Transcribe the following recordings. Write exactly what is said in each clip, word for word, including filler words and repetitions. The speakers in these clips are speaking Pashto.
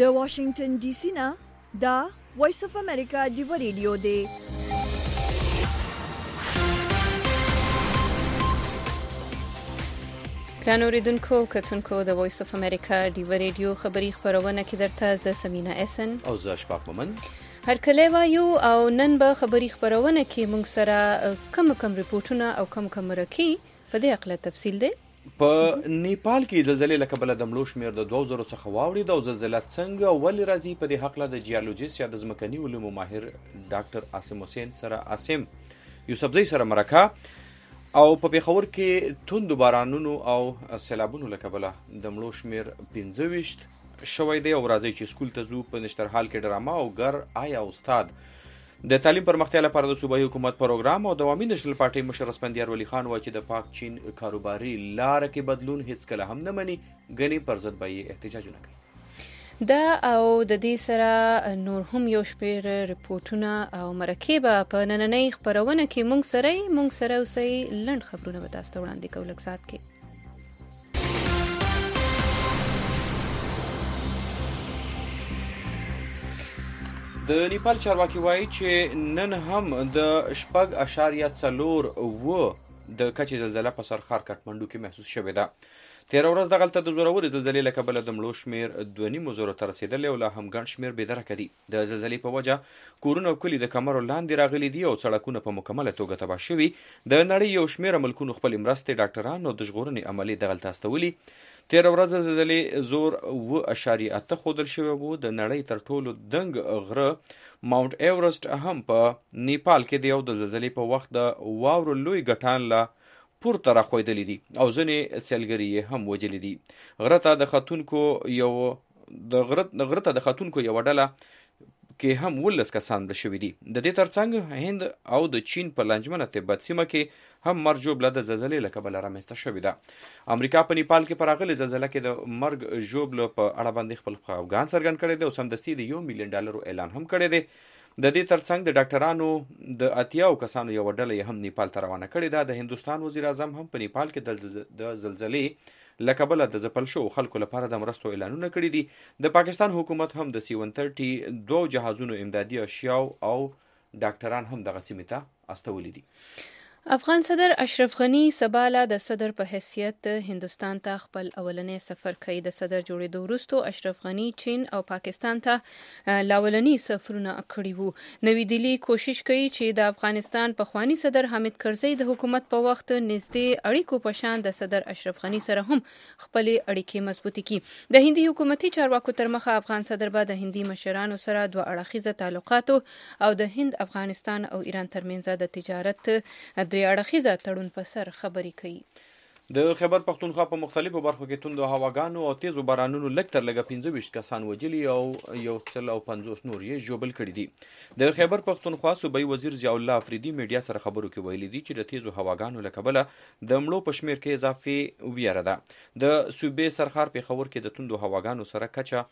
د واشنگټن ډي سي نه دا وایس اف امریکا ډیو ریډیو دی. ګرانو اوریدونکو کتونکو د وایس اف امریکا ډیو ریډیو خبری خبرونه کې درته ز سمینا اسن او ز اشفاق مومن هر کله وایو او نن به خبری خبرونه کې موږ سره کم کم ریپورتونه او کم کم رکی په دې اړه تفصیل دی. په نیپال کې زلزلې له کبله د مړو شمېر د دوه زرو څخه واوړېد او زلزله څنګه ولې راځي په دې هکله د جیولوجیست یا د ځمکني علومو ماهر ډاکټر عاصم حسین سره عاصم یوسفزۍ سره مرکه او په پېښور کې توندو بارانونو او سیلابونو له کبله د مړو شمېر پنځه ویشت شوی دی او راځي چې سکول ته ځو په نشترحال کې ډرامه او ګر آیا استاد د تعلیم پرمختیا لپاره د صوبایي حکومت پروګرام او د عوامي نشنل پارټۍ مشر اسفندیار ولی خان وایي چې د پاک چین کاروباري لاره کې بدلون هیڅ کله هم نه مني، ګنې پر ضد به یې احتجاجونه کوي. دا او د دې سره نور هم یو شمېر ریپورتونه او مرکې به په نننۍ خپرونه کې موږ سره موږ سره اوسئ. لنډ خبرونه به تاسو ته وړاندې کوو لږ ساعت کې. د نیپال چارواکي وایي چې نن هم د شپږ اشاریه څلور اوه د کچې زلزله په سرخار کټمنډو کې محسوس شوې ده. تېره ورځ دغلته د زورورې زلزلې له کبله د مړو شمېر دوه نیمو زرو ته رسېدلی او لا هم ګڼ شمېر بېدرکه دي. د زلزلې په وجه کورونه او کلي د کمرو لاندې راغلي دي او سړکونه په مکمله توګه تباه شوي. د نړۍ یو شمېره ملکونو خپلې مرستې ډاکټران او د ژغورنې عملې دغلته استولي. تېره ورځ د زلزلې زور اوه اشاریه اته ښودل شوی و. د نړۍ تر ټولو دنګ غره ماونټ ایورسټ هم په نیپال کې دی او د زلزلې په وخت د واورو لوی ګټان له پورته راخویدلي دي او ځینې سیلګري یې هم وجلي دي. غره ته د ختونکو یو د غره د غره ته د ختونکو یوه ډله کې هم ولس کسان مړه شوي دي. د دې ترڅنګ هند او د چین په لنجمنه تبت سیمه کې هم مرګ ژوبله د زلزلې له کبله رامنځته شوې ده. امریکا په نیپال کې په راغلې زلزله کې د مرګ ژوبله په اړه باندې خپل خفګان څرګند کړی دی او سمدستي د یو میلیون ډالرو اعلان هم کړی دی. د دې ترڅنګ د ډاکټرانو د اتیاو کسانو یوه ډله یې هم نیپال ته روانه کړې ده. د هندوستان وزیر اعظم هم په نیپال کې د زلزلې له کبله د ځپل شوو خلکو لپاره د مرستو اعلانونه کړي دي. د پاکستان حکومت هم د سی ون تھرټي دوه جهازونو امدادي اشیاو او ډاکټران هم دغه سیمې ته استولي دي. افغان صدر اشرف غنی سباله د صدر په حیثیت هندوستان ته خپل اولنی سفر کوي. د صدر جوړېدو وروسته اشرف غنی چین او پاکستان ته لاولنی سفرونه کړي وو. نوی دلی کوشش کوي چې د افغانستان پخوانی صدر حامد کرزی د حکومت په وخت نږدې اړیکو په شان د صدر اشرف غنی سره هم خپلې اړیکې مضبوطې کړي. د هندي حکومتي چارواکو تر مخه افغان صدر به د هندي مشرانو سره دوه اړخیزه تعلقاتو او د هند افغانستان او ایران ترمنځ د تجارت درې اړخیزه تړون په سر خبرې کوي. د خیبر پښتونخوا په مختلفو برخو کې توندو هواګانو او تیزو بارانونو لږ تر لږه پنځه ویشت کسان وجلي او یو سل او پنځوس نور یې ژوبل کړي دي. د خیبر پښتونخوا صوبایي وزیر ضیاء الله افریدي میډیا سره خبرو کې ویلي دي چې د تیزو هواګانو له کبله د مړو په شمېر کې اضافي ویره ده. د صوبې سرخار پېښور کې د توندو هواګانو سره کچه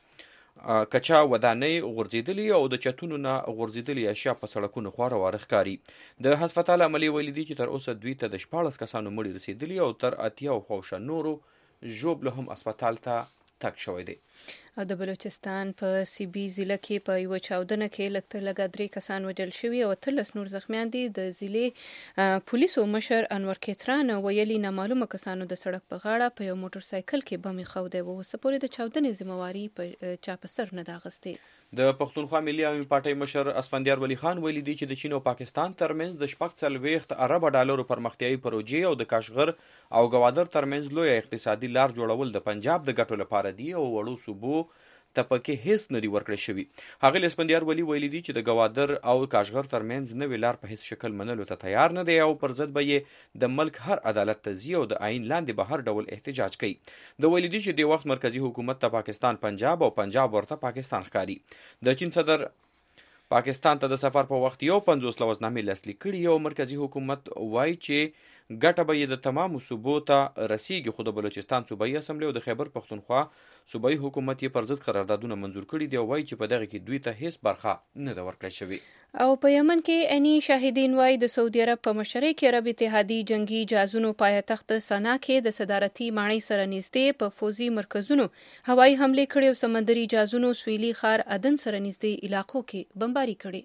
کچا ودانۍ غورځېدلي او د چتونو نه غورځېدلي اشیا په سړکونو خواره واره ښکاري. د هسپتال عملې ویلي دي چې تر اوسه دوی ته د شپاړس کسانو مړي رسېدلي او تر اتیاو خواوشا نورو ژوبله هم هسپتال ته تګ شوی دی. او د بلوچستان په سی بي ضلع کې په یوه چاودنه کې لږ تر لږه درې کسان وژل شوي او اتلس نور زخمیان دي. د ضلع پولیسو مشر انور کیتران ویلي نامعلومه کسانو د سړک په غاړه په یو موټر سایکل کې بم ایښودی و. اوسه پورې د چاودنې ذمهواري په چا په سر نه ده اخیستې. د پښتونخوا ملي عوامي پارټۍ مشر اسفندیار ولی خان ویلي دي چې د چین او پاکستان ترمنځ د شپږ څلوېښت اربه ډالرو پرمختیایي پروژې او د کاشغر او ګوادر ترمنځ لویه اقتصادي لار جوړول د پنجاب د ګټو لپاره دي او وړو صوبو ته پکې هیڅ نه دي ورکړی شوي. ښاغلي اسفندیار ولی ویلي دي چې د ګوادر او کاشغر ترمنځ نوې لار په هیڅ شکل منلو ته تیار نه دی او پر ضد به یې د ملک هر عدالت ته ځي او د آئین لاندې به هر ډول احتجاج کوي. د ویلي دي چې د وخت مرکزی حکومت ته پاکستان پنجاب او پنجاب ورته پاکستان ښکاري. د چین صدر پاکستان ته د سفر په وخت یو پنځوس لوظنامې لاسلیک کړي او مرکزی حکومت وایي چې ګټه به یې د تمامو صوبو ته رسیږي، خو د بلوچستان صوبایي اسمبلی او د خیبر پښتونخوا صوبایي حکومت یې پر ضد قراردادونه منظور کړي دي او وایي چې په دغه کې دوی ته هیڅ برخه نه ده ورکړل شوې. او په یمن کې اني شاهدین وایي د سعودي عرب په مشرۍ کې عرب اتحادي جنگي جهازونو پایتخت سنا کې د صدارتي ماڼۍ سره نږدې په فوزي مرکزونو هوایي حملې کړې او سمندري جهازونو سویلي ښار عدن سره نږدې علاقو کې بمباري کړې.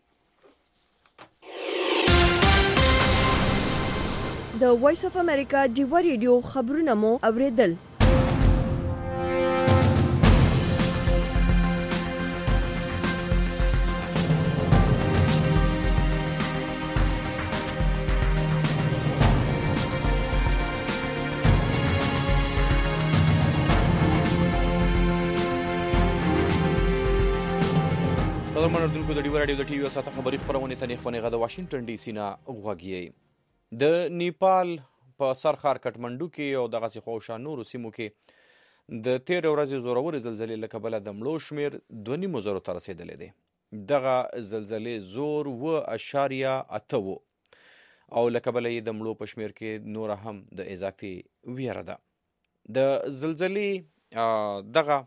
د وایس اف امریکا ډیوا ریډیو خبرونه مو اوریدل. قدرمن اردوونکو د ډیوا راډیو د ټي وي او ساته خبري خپرونې ته نیخ ونیغه د واشنگټن ډي سي نه غوږیږئ. د نیپال په سر ښار کټمنډو کې او دغسې خواوشا نورو سیمو کې د تېرې ورځې زورورې زلزلې له کبله د مړو شمېر دوه نیمو زرو ته رسېدلی دی. دغه زلزلې زور اوه اشاریه اته و او له کبله یې د مړو په شمېر کې نوره هم د اضافي ویره ده. د زلزلې دغه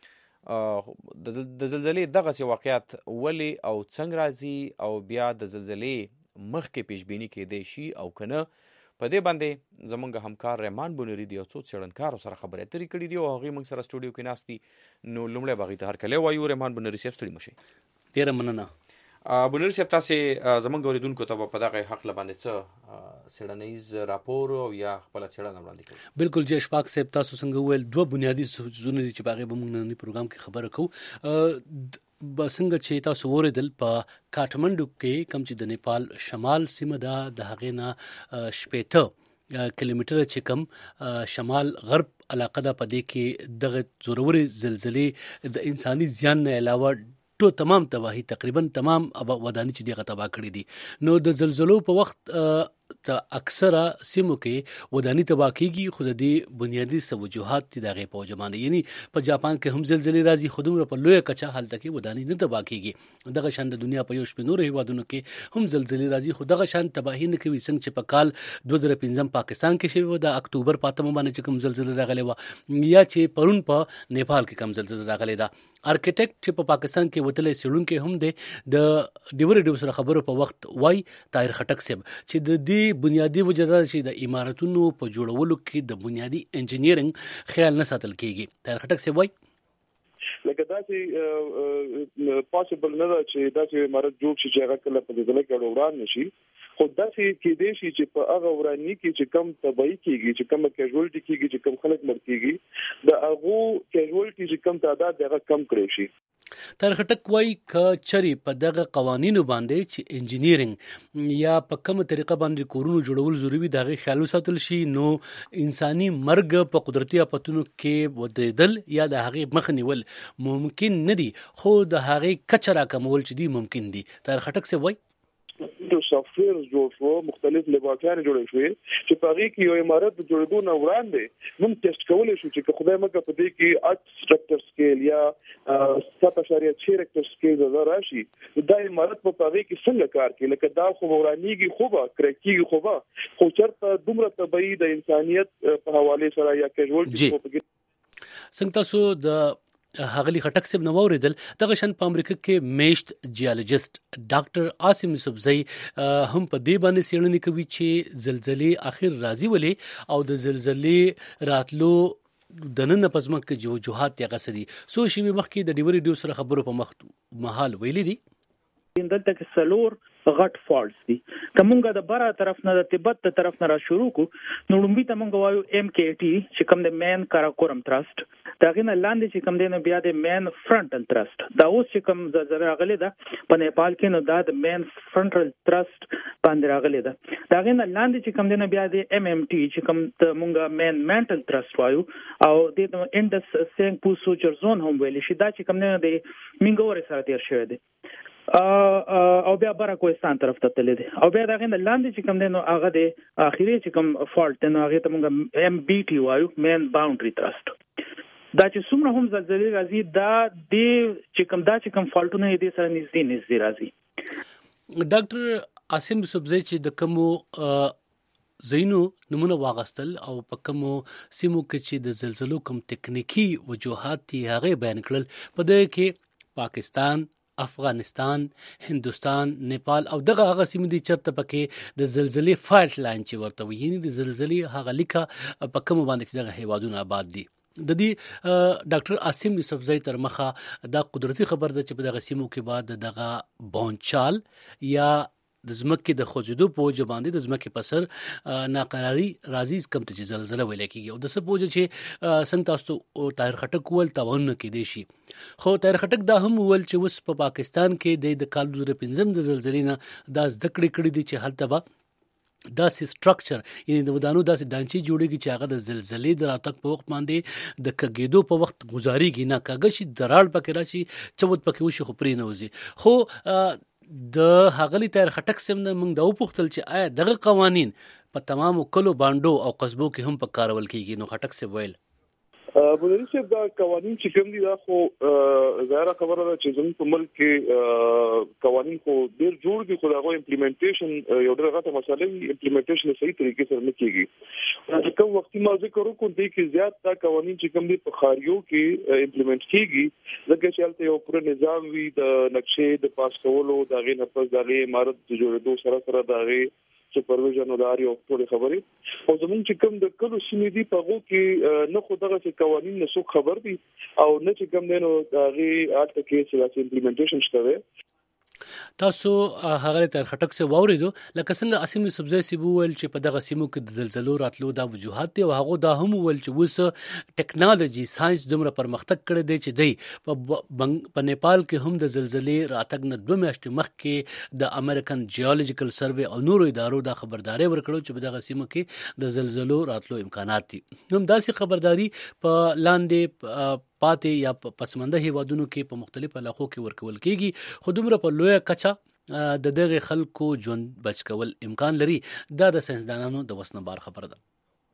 د زلزلې دغسې واقعیت ولې او څنګه راځي او بیا د زلزلې مخکې پیشبیني کېدی شي او که نه، په دې باندې زموږ همکار رحمان بونري د یو څو څېړنکارو سره خبرې اترې کړي دي او هغوی موږ سره سټوډیو کې ناست دي. نو لومړی به هغوی ته هرکلی وایو. رحمان بونري صاحب ستړي مه شئ. ډېره مننه. بونري صاحب، تاسې زموږ اورېدونکو ته به په دغه هکله باندې څه څېړنیز راپور او یا خپله څېړنه وړاندې کوئ؟ بالکل جی اشفاق صاحب، تاسو څنګه وویل دوه بنیادي څیزونه دي چې په هغې به موږ ننني پروګرام کې خبره کوو. به څنګه چې تاسو واورېدل په کاټمنډو کې کوم چې د نیپال شمال سیمه ده، د هغې نه شپېته کیلومتره چې کوم شمال غرب علاقه ده، په دې کې دغه زورورې زلزلې د انساني زیان نه علاوه ټول تمام تباهي، تقریبا تمام وداني چې دغه تباه کړي دي. نو د زلزلو په وخت ته اکثره سیمو کې وداني تباه کېږي، خو د دې بنیادي څه وجوهات دي د هغې په وجه باندې. یعنې په جاپان کې هم زلزلې راځي، خو دومره په لویه کچه هلته کې وداني نه تباه کېږي. دغه شان د دنیا په یو شمېر نورو هېوادونو کې هم زلزلې راځي، خو دغه شان تباهي نه کوي څنګه چې په کال دوه زره پنځم پاکستان کې شوې وه، د اکتوبر په اتمه باندې چې کوم زلزله راغلی وه، یا چې پرون په نیپال کې کوم زلزله راغلی ده. ارکیټیکټ چې په پاکستان کې وتلی څېړونکی هم دی، د ډیوا ریډیو سره خبرو په وخت وایي طاهر خټک صاحب چې د دې بنیادي وجه ده چې د عمارتونو په جوړولو کې د بنیادي انجینیرنګ خیال نه ساتل کېږي. طاهر خټک صاحب وایي لکه داسې پاسبل نه ده چې داسې عمارت جوړ شي چې هغه کله په زلزله کې وران نشي، خو داسې کېدای شي چې په هغه وراني کې چې کم تباهي کېږي، چې کم کیژوالټي کېږي، چې کم خلک مړ کېږي، د هغو کیژوالټي چې کم تعداد هغه کم کړی شي. طاهر خټک وایي که چرې په دغه قوانینو باندې چې انجینیرنګ یا په کومه طریقه باندې کورونو جوړول ضروري د هغې خیال وساتل شي، نو انساني مرګ په قدرتي آفتونو کې ودرېدل یا د هغې مخه نیول ممکن نه دي، خو د هغې کچه راکمول چې دي ممکن دي. طاهر خټک صاحب وایي د سافټویر جوړ شو، مختلف لابراتوارونه جوړ شوې چې په هغې کې یو عمارت د جوړېدو نه وړاندې موږ ټیسټ کولی شو چې که خدای مکړه په دې کې اټ ریکټر سکیل یا سات اشاریه چھ ریکټر سکیل د راشي، دا عمارت په هغې کې څنګه کار کوي؟ لکه دا خو ورانېږي، خو به کرک کېږي، خو به خو چېرته دومره تباهي د انسانیت په حوالې سره یا کیژوالټي څنګه تاسو د ښاغلي خټک صاحب نه واورېدل، دغه شان په امریکا کې میشت جیالوجسټ ډاکټر عاصم یوسفزی هم په دې باندې څېړنې کوي چې زلزلې اخر راځي ولې او د زلزلې راتلو د نن په ځمکه کې وجوهات یې څه دي. څو شېبې مخکې د ډیوا ریډیو سره خبرو په مهال ویلي دي دلته کې سلور غټ فالټس دي. کومګه د بره طرف نه د تبت د طرف نه را شروع کو، نو لومبي ته مونږ وایو ایم کې ټي چې کوم د مین کاراکورم ترست، دا غینه لاندې چې کوم دی نو بیا د مین فرنټل ترست. دا اوس چې کوم زلزلہ راغلی ده په نیپال کې، نو دا د مین فرنټل ترست باندې راغلی ده. دا غینه لاندې چې کوم دی نو بیا د ایم ایم ټي چې کوم ته مونږ مین مینټل ترست وایو، او د انډس سینګ پو سوچر زون هم ویل شي. دا چې کوم دی د منګوري سره تیر شوی دی او بیا بره کوهستان طرف ته تللی دی، او بیا د هغې نه لاندې چې کوم دی نو هغه د اخري چې کوم فالټ دی نو هغې ته مونږ ایم بي ټي وایو، مین باونډري ترست. دا چې څومره هم زلزلې راځي، دا د چې کوم دا چې کوم فالټونه یې دې سره نږدې نږدې راځي. ډاکټر عاصم یوسفزی چې د کومو زینو نمونه واغستل او په کومو سیمو کې چې د زلزلو کوم تکنیکی وجوهات دي هغه بیان کړل. په دې کې پاکستان، افغانستان، هندوستان، نیپال او دغه هغه سیمې دي چرته پکې د زلزلې فالټ لاین چې ورته وي، یعنی د زلزلې هغه لیکه په کوم باندې چې دغه هیوادونه آباد دي. د دې ډاکټر عاصم یوسفزئی تر مخه دا قدرتي خبر ده چې په دغه سیمو کې بعد دغه بونچال یا د زمکې د خوځېدو په وجه باندې د زمکې په سر ناقراري راځي کم ته چې زلزله ویل کېږي. او د څه په وجه چې څنګه تاسو ته طاهر خټک وویل تاوانونه کېدی شي، خو طاهر خټک دا هم وویل چې اوس په پاکستان کې د کال دوه زره پنځم د زلزلې نه دا زده کړې کړي دي چې هلته به داسې سټرکچر یعنی د ودانو داسې ډانچې جوړېږي چې هغه د زلزلې د راتګ په وخت باندې د کږېدو په وخت ګزارېږي، نه کږه شي دراړ پکې راشي چوت پکې وشي خو پرې نه وځي. خو د هغلی طاهر خټک سم نه موږ دا وپوښتل چې آیا دغه قوانین په تمامو کلو بانډو او قصبو کې هم په کارول کیږي؟ نو خټک سم ویل مدري صاحب دا قوانین چې کوم دي دا خو ظاهره خبره ده چې زموږ په ملک کې قوانین خو ډیر جوړ دي، خو هغه امپلیمنټیشن یو ډېر غټه مسله وي، امپلیمنټیشن صحیح طریقې سره نه کیږي. چې کوم وخت ما ذکر وکړ دی کې زیات دا قوانین چې کوم دي په خاریو کې امپلیمنټ کیږي، ځکه چې هلته یو پوره نظام وي د نقشې د پاس کولو، د غي نفس د غي عمارت د جوړېدو سره سره د غي سپرویژن او داري او ټول خبرې. او زمونږ چې کوم د کلو سیمې دي په هغه کې نه خو دغه چې قوانین نه څوک خبر دي او نه چې کوم دینو د غي اټ کې چې امپلیمنټیشن شته. تاسو هغه تر خټک سه واوریدو لکه څنګه عاصم یوسفزئی سی وویل چې په دغه سیمو کې د زلزلو راتلو دا وجوهات دي، او هغه دا هم وویل چې وس ټیکنالوژي ساينس دومره پرمختګ کړی دی چې دی په نیپال کې هم د زلزلې راتګ نه دوه میاشتې مخکې د امریکن جیولوجیکل سروې او نورو ادارو دا خبرداري ورکړو چې په دغه سیمو کې د زلزلو راتلو امکانات دي. هم داسې خبرداري په لاندې پاتې یا پسمنده هیوادونو کې په مختلفو علاقو کې ورکول کېږي، خو دومره په لویه کچه د دغه خلکو ژوند بچ کول امکان لري. دا د ساينسدانانو د وسنه بار خبره ده.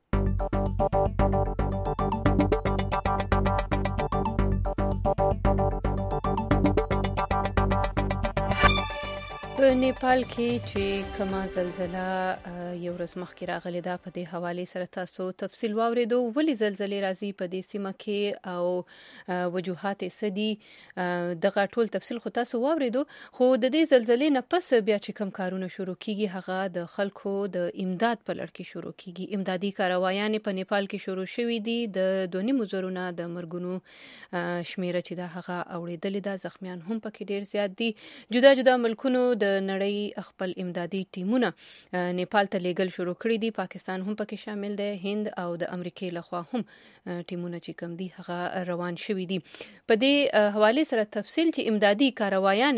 په نیپال کې چې کما زلزلہ یو ورځ مخکې راغلی دا په دې حواله سره تاسو تفصیل واوریدو، ولې زلزلې راځي په دې سیمه کې او وجوهات سدي دغه ټول تفصیل خو تاسو واوریدو. خو د دې زلزلې نه پس بیا چې کم کارونه شروع کیږي هغه د خلکو د امداد په لړ کې شروع کیږي. امدادي کاروایان په نیپال کې شروع شوې دي، د دونی مزرونه د مرګونو شمیره چې دا هغه اوریدلې ده، زخمیان هم پکې ډیر زیات دي. جدا جدا ملکونو د نړۍ خپل امدادي ټیمونه نیپال ته لیږل شروع کړي دي، پاکستان هم پکې شامل دی، هند او د امریکای لخوا هم ټیمونه چې کم دي هغه روان شوي دي. په دې حواله سره تفصیل چې امدادي کاروایان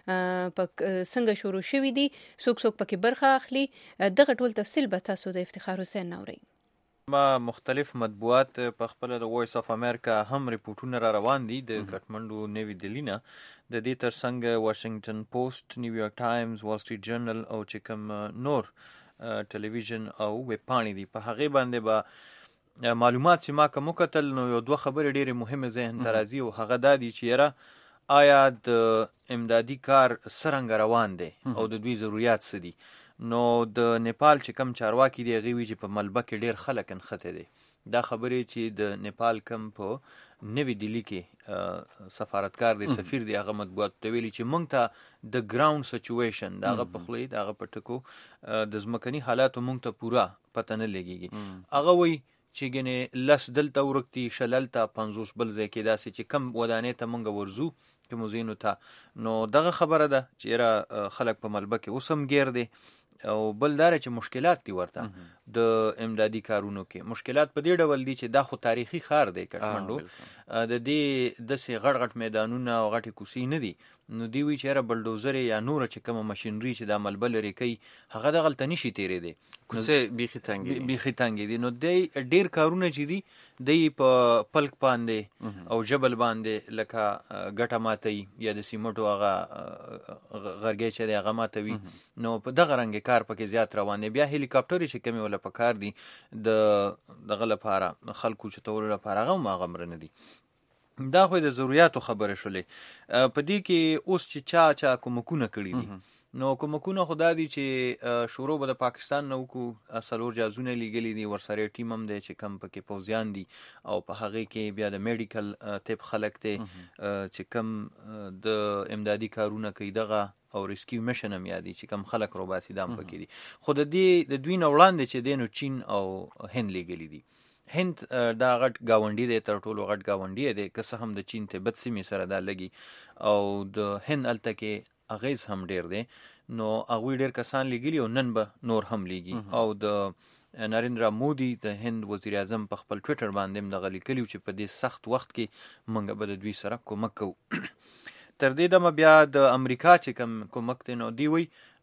څنګه شروع شوي دي، څوک څوک پکې برخه اخلي، دغه ټول تفصیل به تاسو د افتخار حسین نوري ما مختلف مطبوعات په خپل د وایس اف امریکا هم ریپورتونه را روان دي د کټمنډو نوی دلی نه، د دې ترڅنګ واشنگټن پوسټ، نیویارک ټایمز، وال سټریټ جرنل او چې کوم نور ټلویزیون او ویب پاڼې دي په هغه باندې به معلومات چې ما کوم کتل نو یو دوه خبرې ډېرې مهمه ذهن ته راځي او هغه دا دي چې یاره آیا د امدادي کار څرنګه روان دی او د دوی ضرورت څه دي. نو د نیپال چې کم چارواکي دی هغه وی چې په ملبه کې ډېر خلک انخته دي. دا خبرې چې د نیپال کم په نوی دلی کې سفارتکار دی سفیر دی هغه مطبوعات ته ویلي چې موږ ته د ګراوند سچویشن دا هغه په خلی دا هغه په ټکو د ځمکني حالاتو موږ ته پوره پته نه لګیږي. هغه وی چې ګنې لس دلته ورکتي شللته پنځوس بل ځای کې داسې چې کم ودانې ته موږ ورزو چې موزینو ته. نو دغه خبره ده چې را خلک په ملبه کې اوس هم ګیر دی او بل دار چې مشکلات دي ورته د امدادي کارونو کې. مشکلات په دې ډول دي چې دا خو تاریخي ښار دی کټمنډو، د دې داسې غټ غټ میدانونه او غټې کوڅې نه دي. نو دی وی چې را بلډوزر یا نور چې کومه ماشینری چې د عمل بل لري کوي هغه دغلته نشي تیرې دي، کوڅې بیخي تنګي بیخي تنګي دي. نو دی ډیر کارونه چې دي دی په پلک باندې او جبل باندې لکه ګټه ماتي یا د سیمټو هغه غرګې چې دی هغه ماتوي. نو په دغه رنګ کار پکې زیات روان دی. بیا هلیکاپټر چې کمی ولا پکار دي د دغه لپاره خلکو چې تور لپاره هغه ما غمر نه دي. دا خو د ضرورتو خبره شولې. په دې کې اوس چې چا چا کومکونه کړی دي نو کومکونه خدا دي چې شروع به د پاکستان نو کو سلور جازونه لګلې دي ورسره ټیم هم دی چې کم پکې فوزیان دي او په هغه کې بیا د میډیکل تپ خلک ته چې کم د امدادي کارونه کوي دغه او ریسکیو میشن هم یادي چې کم خلک روباسي دام پکې دي. خو د دې د دوی نه وړاندې چې دینو چین او هند لګلې دي. هند دا غټ گاونډي دی، تر ټولو غټ گاونډي دی، که څه هم د چین ته بد سیمې سره دا لګي او د هند الته کې اغیز هم ډیر دی. نو هغوی ډیر کسان لګلي او نن به نور هم لګي. او د نریندرا مودي د هند وزیر اعظم په خپل ټویټر باندې د غلي کلیو چې په دې سخت وخت کې منګه به د دوی سره کومک کوو. تر دې دمه بیا د امریکا چې کوم کومک دی نو دی وی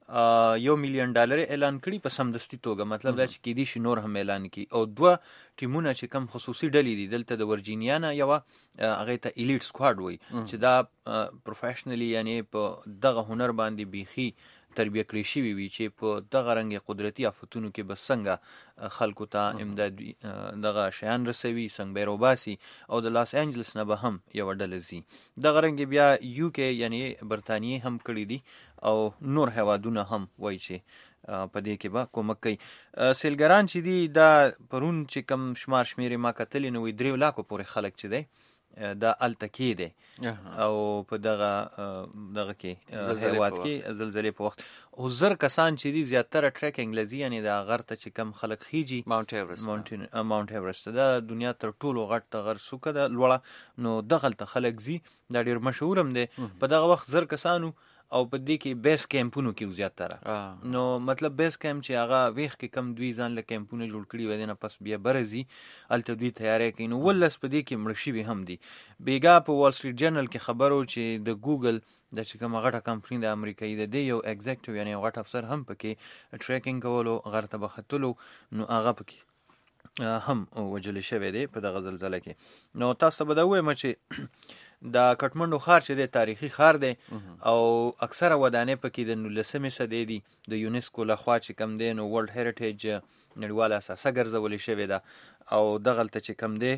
یو میلیون ډالر اعلان کړي په سمدستي توګه، مطلب دا چې کې دي شي نور هم اعلان کړي. او دوه ټیمونه چې کم خصوصي ډلې دي دلته د ورجینیا نه یو هغه ته ایلیټ سکواډ وي چې دا پروفیشنلی یعنی په دغه هنر باندې بیخي تربیه کړی شوی وي چې په دغه رنګ قدرتي آفتونو کې به څنګه خلکو ته امداد دغه شیان رسوي، څنګه به روباسي. او د لاس انجلس نه به هم یو ډله زی دغه رنګ بیا یو کې یعنی برتانیې هم کړی دي او نور هوادونه هم وایي چې په دې کې به کومک کوي. سیلګران چې دي دا پرون چې کم شمار شمیرې ما کتلې نو درې لاکو پورې خلک چې دی دا الته کې دی او په دغه دغه کې هیواد کې زلزلې په وخت او زر کسان چې دي زیاتره ټریکینګ لذي یعنی دا غر ته چې کم خلک خيږي ماونټ ایورست ماونټ ماونټ ایورست دا دنیا تر ټولو غټ غر سوکه ده لوړه. نو دغه ته خلک زی دا ډیر مشهور هم دي په دغه وخت زر کسانو او په دې کې بیس کیمپونو کې زیاتره. نو مطلب بیس کیمپ چې هغه ویخ کې کم دوی ځان له کیمپونو جوړ کړي و دي نه پس بیا برزي الته دوی تیاری کوي. نو ولس په دې کې مړ شوي هم دي. بیګا په وال سټریټ جرنل کې خبرو چې د ګوګل د چې کومه غټه کمپنی د امریکایي د دی یو ایگزیکټیو یعنی غټ افسر هم پکې ټریکینګ کولو غر ته بختلو نو هغه پکې هم وجل شوی دی په دغه زلزلې کې. نو تاسو به دا وایم چې دا کټمنډو ښار چې دی تاریخي ښار دی او اکثره ودانې پکې د نولسمې صدۍ دي د یونیسکو لخوا چې کم دی نو ورلډ هیریټیج نړیواله اساسه ګرځولې شوې ده او دغلته چې کم دی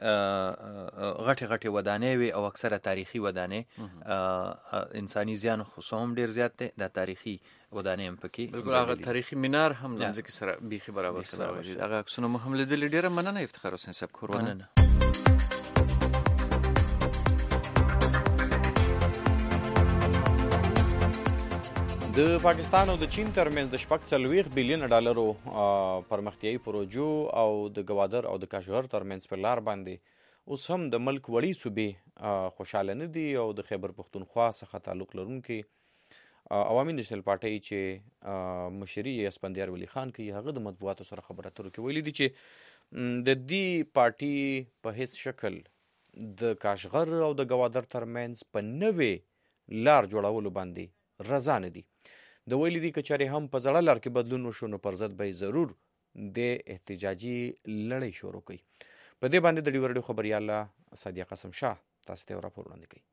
غټې غټې ودانې وي او اکثره تاریخي ودانې انساني زیان خو هم ډیر زیات دی. دا تاریخي ودانې هم پکې بالکل هغه تاریخي مینار هم د ځمکې سره بیخي برابر سره دي. هغه عکسونه مو هم لیدلي. ډیره مننه افتخار حسین صاحب کورونه. د پاکستان او د چین ترمنځ د شپږ څلوېښت بیلیون ډالرو پرمختیایي پروژو او د ګوادر او د کاشغر ترمنځ په لار باندې اوس هم د ملک وړې صوبې خوشحاله نه دي. او د خیبر پښتونخوا څخه تعلق لرونکي عوامي نیشنل پارټۍ چې مشري یې اسفندیار ولی خان کوي هغه د مطبوعاتو سره خبرو اترو کې ویلي دي چې د دې پارټي په هیڅ شکل د کاشغر او د ګوادر ترمنځ په نوې لار جوړولو باندې رضا نه دي. د ویلي دي که چارې هم په زړه لار کې بدلون وشو نو پر ضد به ضرور د احتجاجي لړۍ شروع کوي. په دې باندې د ډیو رادیو خبرياله سادیه قسم شاه تاسو ته راپور وړاندې کوي.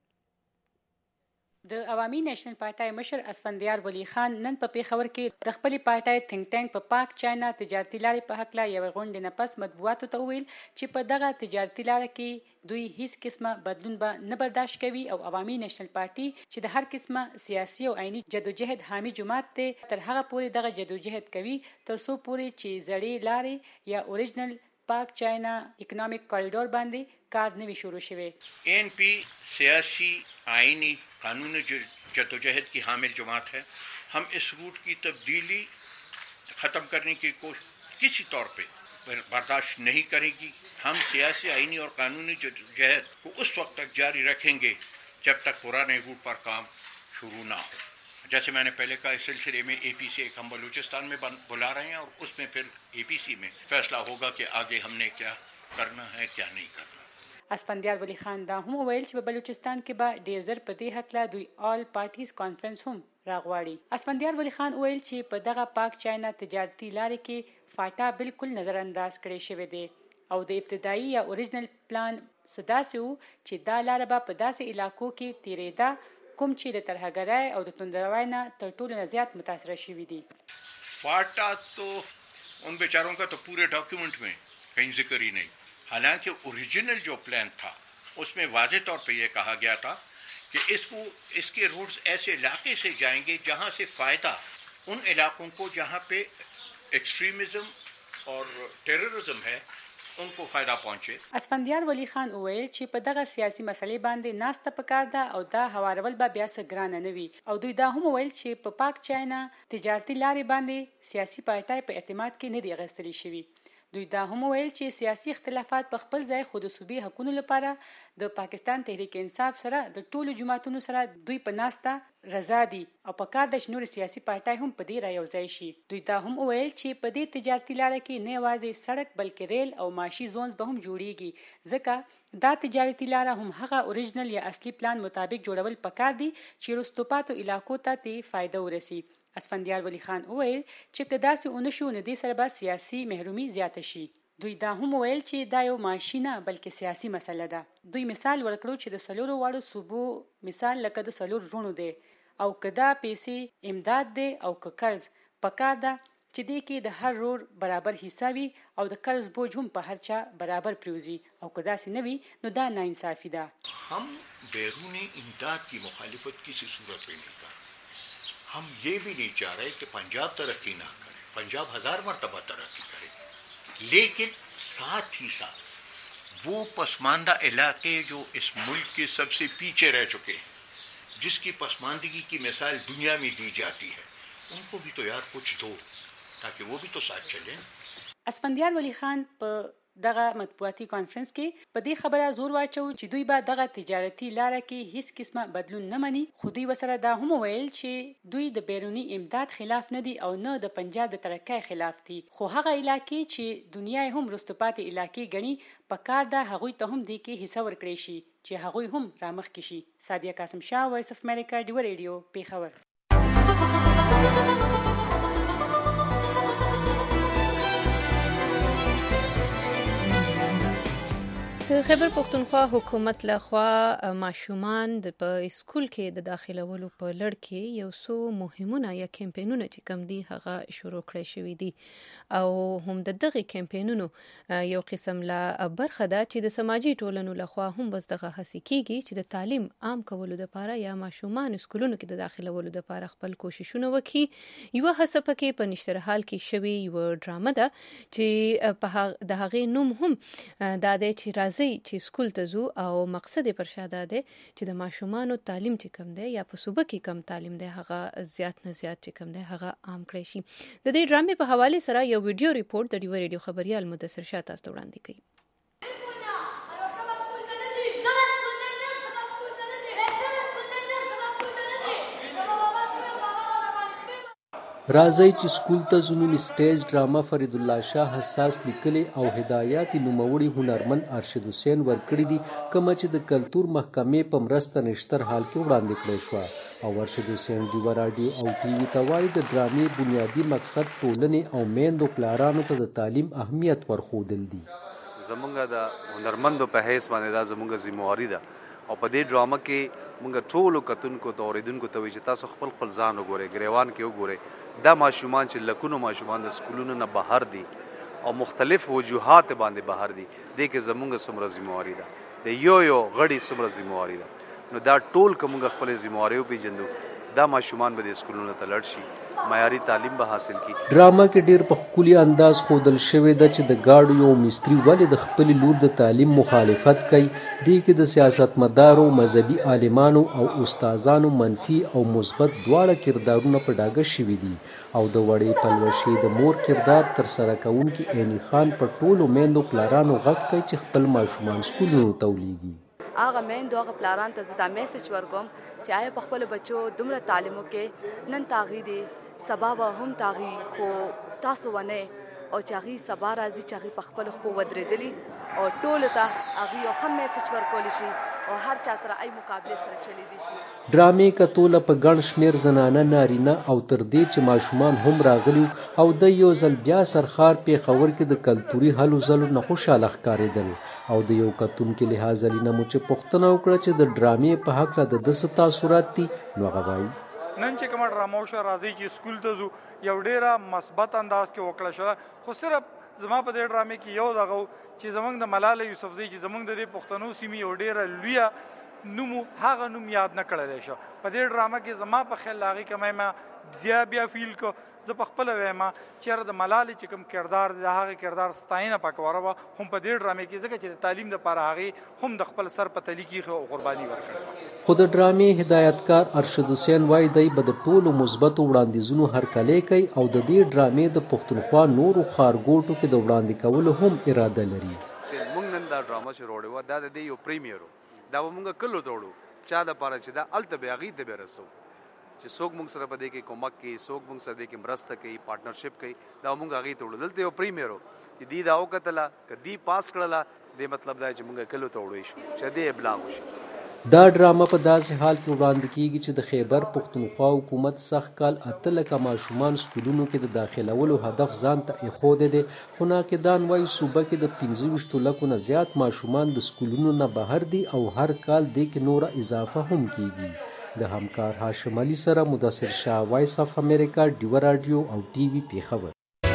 د عوامي نېشنل پارټای مشر اسفندیار ولی خان نن په پیښور کې د خپل پارټای تھنک ټانک په پاک چاینا تجارتي لارې په حق لا یو غونډه نه پس مطبوعاتو ته ویل چې په دغه تجارتي لارې کې دوی هیڅ قسمه بدلون به نه برداشت کوي او عوامي نېشنل پارټي چې د هر قسمه سیاسي او عیني جدوجہد حامي جماعت ته تر هغه پورې دغه جدوجہد کوي تر څو پورې چې زړې لارې یا اوریجنل پاک چاینا اکنامک کوریډور باندې کار نوي شروع شوه. این پی سیاسی آئینی قانون جدوجہد کی حامل جماعت ہے. ہم اس روٹ کی تبدیلی ختم کرنے کی کوشش کسی طور پہ برداشت نہیں کرے گی. ہم سیاسی آئینی اور قانونی جدوجہد کو اس وقت تک جاری رکھیں گے جب تک پرانے روٹ پر کام شروع نہ ہو. جیسے میں نے پہلے کہا اس سلسلے میں اے پی سی ایک ہم بلوچستان میں بلا رہے ہیں اور اس میں پھر اے پی سی میں فیصلہ ہوگا کہ آگے ہم نے کیا کرنا ہے کیا نہیں کرنا. اسفندیار ولی خان دا هم ویل چې په بلوچستان کې به ډیر زر په دې حق لا دوی آل پارټیز کانفرنس هم راغواړي. اسفندیار ولی خان ویل چې په دغه پاک چاینا تجارتي لارې کې فاټا بالکل نظر انداز کړی شوی دی او د ابتدایي یا اوریجنل پلان سداسي وو چې دا لار به په داسې علاقو کې تیریدا کوم چې د ترهګرۍ او د توندروای نه تر ټولو زیات متاثر شوي دي. فاٹا تو ان بیچاروں کا تو پورے ڈاکیومنٹ میں کہیں ذکر ہی نہیں. حالانکہ اوریجنل جو پلان تھا اس میں واضح طور پہ یہ کہا گیا تھا कि इसको इसके रूट्स ऐसे इलाके से जाएंगे जहां से फ़ायदा उन इलाकों को जहां पे एक्सट्रीमिज्म और टेररिज्म है उनको फायदा पहुंचे. اسفندیار ولی خان وویل چې په دغه سیاسي مسلې باندې ناسته پکار ده او دا هوارول به بیا څه ګرانه نه وي او دوی دا هم وویل چې په پاک چاینا تجارتي لارې باندې سیاسي پارټای په اعتماد کې نه دی غستلی شوی. دوی دا هم ویل چې سیاسي اختلافات په خپل ځای خود صوبې حقوقو لپاره د پاکستان تحریک انصاف سره د ټولو جماعتونو سره دوی په ناسته رضا دي او په کار د نور سیاسي پارټای هم په دې را یو ځای شي. دوی دا هم ویل چې په دې تجارتي لار کې نه یوازې سړک بلکې ریل او ماشي زونز به هم جوړیږي ځکه دا تجارتي لار هم هغه اوریجنل یا اصلي پلان مطابق جوړول پکار دي چې رستوپاتو علاقو ته تی فائدہ ورسي. اسفندیار ولی خان وویل چې که داسې ونه شو نو دې سره به سیاسي محرومي زیاته شي. دوی دا هم ویل چې دا یو ماشي نه بلکې سیاسي مسله ده. دوی مثال ورکړو چې د څلورو واړو صوبو مثال لکه د څلور رونو دی او که دا پیسې امداد دی او که قرض پکار ده چې دې کې د هر رور برابر حصہ وي او د قرض بوج هم په هر چا برابر پریوزي او که داسې نه وي نو دا ناانصافي ده. هم بیرونی امداد کی مخالفت کسی صورت میں نہیں کر. हम ये भी नहीं चाह रहे कि पंजाब तरक्की ना करे, पंजाब हजार मरतबा तरक्की करे, लेकिन साथ ही साथ वो पसमानदा इलाके जो इस मुल्क के सबसे पीछे रह चुके हैं, जिसकी पसमानदगी की मिसाल दुनिया में दी जाती है, उनको भी तो यार कुछ दो ताकि वो भी तो साथ चलें. اسفندیار ولی خان په دغه مطبوعاتي کانفرنس کې په دې خبره زور واچو چې دوی به دغه تجارتي لار کې هیڅ قسمه بدلون نه مني. خو دوی وسره دا هم ویل چې دوی د بیرونی امداد خلاف نه دي او نه د پنجاب د ترقۍ خلاف دي. خو هغه علاقې چې دنیا هم رستپاتې علاقې ګڼي په کار ده هغوی ته هم دې کې حصہ ورکړي شي چې هغوی هم رامخ کې شي. سادیه قاسم شاه، وایس اف امریکا، ډیو ریډیو، پیښور. د خیبر پښتونخوا حکومت لخوا ماشومان د په اسکول کې د داخلولو په لړ کې یو څو مهمونه یا کمپینونه چې کم دي هغه شروع کړی شوي دي او هم د دغه کمپینونو یو قسم لا برخه ده چې د سماجی ټولنو لخوا هم بس دغه هڅې کیږي چې د تعلیم عام کولو لپاره یا ماشومان اسکولونو کې د داخلولو لپاره خپل کوششونه وکړي. یو هڅه پکې په نشترحال کې شوی یو ډرامه ده چې په د هغې نوم هم دا دی چې راځي چې سکول ته ځو او مقصد پر شاده دی چې د ماشومانو تعلیم چې کم دی یا په صوبه کې کم تعلیم دی هغه زیات نه زیات چې کم دی هغه عام کړی شي. د دې ډرامې په حواله سره یو ویډیو ریپورت د ډیو ریډیو خبريال مدثر شاه تاسو ته وړاندې کوي. راځي چې سکول ته ځو سټیج ډراما فرید الله شاه حساس لیکلي او هدایات نوموړي هنرمند ارشد حسین ورکړي دي کوم چې د کلتور محکمې په مرسته نشتر حال کې وړاندې کړی شو او ارشد حسین ډیو رادیو او ټي وي ته وایي د ډرامې بنیادی مقصد ټولنې او میندو پلارانو ته د تعلیم اهمیت ورښودل دي. زمونږ د هنرمندو په حیث باندې دا زمونږ ذمہواری ده او په دې ډرامه کې مونږ ټولو کتونکو ته اوریدونکو ته وایي چې تاسو خپل خپل ځان وګورئ، ګریوان کې وګورئ. دا ماشومان چې لکونو ماشومان د سکولونو نه بهر دي او مختلف وجوهات باندې بهر دي، دې کې زمونږ څومره ذمہواری ده، د یو یو غړي څومره ذمہواری ده. نو دا ټول که مونږ خپل ذمہواری وپېژنو دا ماشومان به د سکولونو ته لاړ شي، معیاري تعلیم به حاصل کړي. ډرامه کې ډیر په ښکلي انداز ښودل شوی ده چې د ګاډو یو مستري ولې د خپلې لور د تعلیم مخالفت کوي. دې کې د سیاستمدارو، مذهبي عالمانو او استادانو منفي او مثبت دواړه کردارونه په ډاګه شوي دي او د وړې پلوشې د مور کردار ترسره کوونکي عیني خان په ټولو میندو پلارانو غږ کوي چې خپل ماشومان سکولونو ته ولیږي. هغه میندو هغه پلاران ته زه دا میسج ورکوم چې آیا په خپلو بچو دومره تعلیم وکړي، نن تاغي دي سبا به هم تاغي، خو تاسو ونه او چې هغوی سبا راځي چې هغوی په خپلو خپو ودرېدلي او ټولو ته هغوی یو ښه میسج ورکولی شي او هر چا سره ای مقابلې سره چلیدی شي. ډرامې کتوله په ګڼ شمېر زنانه، نارینه او تر دې چې ماشومان هم راغلي او د یو ځل بیا سرخار پېښور کې د کلتوري هلو ځلو نه خوشحاله ښکارېدل او د یو کتونکي لحاظ نه مو چې پوښتنه وکړه چې د ډرامې په هکله د ده څه تاثرات دي، نو هغه وایي نن چې کومه ډرامه وشوه راځئ چې سکول ته ځو یو ډېره مثبت انداز کې وکړه شوه، خو صرف زما په دې ډرامې کې یو دغه چې زموږ د ملاله یوسفزۍ چې زموږ د دې پښتنو سیمې یو ډېره لویه نوم هغه نوم یاد نه کړلی شو. په دې ډرامه کې زما په خیال هغې کمی ما بیا بیا فیل کو زه په خپله وایم چېرې د ملالې چې کوم کردار دی د هغې کردار ستاینه پکې وره وه هم په دې ډرامې کې ځکه چې د تعلیم دپاره هغې هم د خپل سر په تلي کې او قرباني ورکړې. خو د ډرامې هدایتکار ارشد حسین وایي دی به د ټولو مثبتو وړاندیزونو هرکلی کوي او د دې ډرامې د پښتونخوا نورو ښارګوټو کې د وړاندې کولو هم اراده لري. موږ نن دا ډرامه چې راوړې وه دا د دې یو پریمیر و. دا به موږ کلو ته وړو چا دپاره چې دا هلته به هغې ته به رسو چې څوک موږ سره په دې کې کومک کوي څوک موږ سره دې کې مرسته کوي پارټنرشپ کوي دا موږ هغې ته وړو. دلته یو پریمیر و چې دوی دا وکتله که دوی پاس کړله دې مطلب دا چې موږ کلو ته وړو شو چې دې ابلاغ وشي. دا ډرامه په داسې حال کې وړاندې کیږي چې د خیبر پښتونخوا حکومت سخت کال اته لکه ماشومان سکولونو کې د داخلولو هدف ځان ته ایښودی دی، خو ناقدان وایي صوبه کې د پنځه ویشتو لکو نه زیات ماشومان د سکولونو نه بهر دي او هر کال دې کې نوره اضافه هم کیږي. د همکار هاشم علي سره مدثر شاه، وایس اف امریکا، ډیوه راډیو او ټي وي پېښور.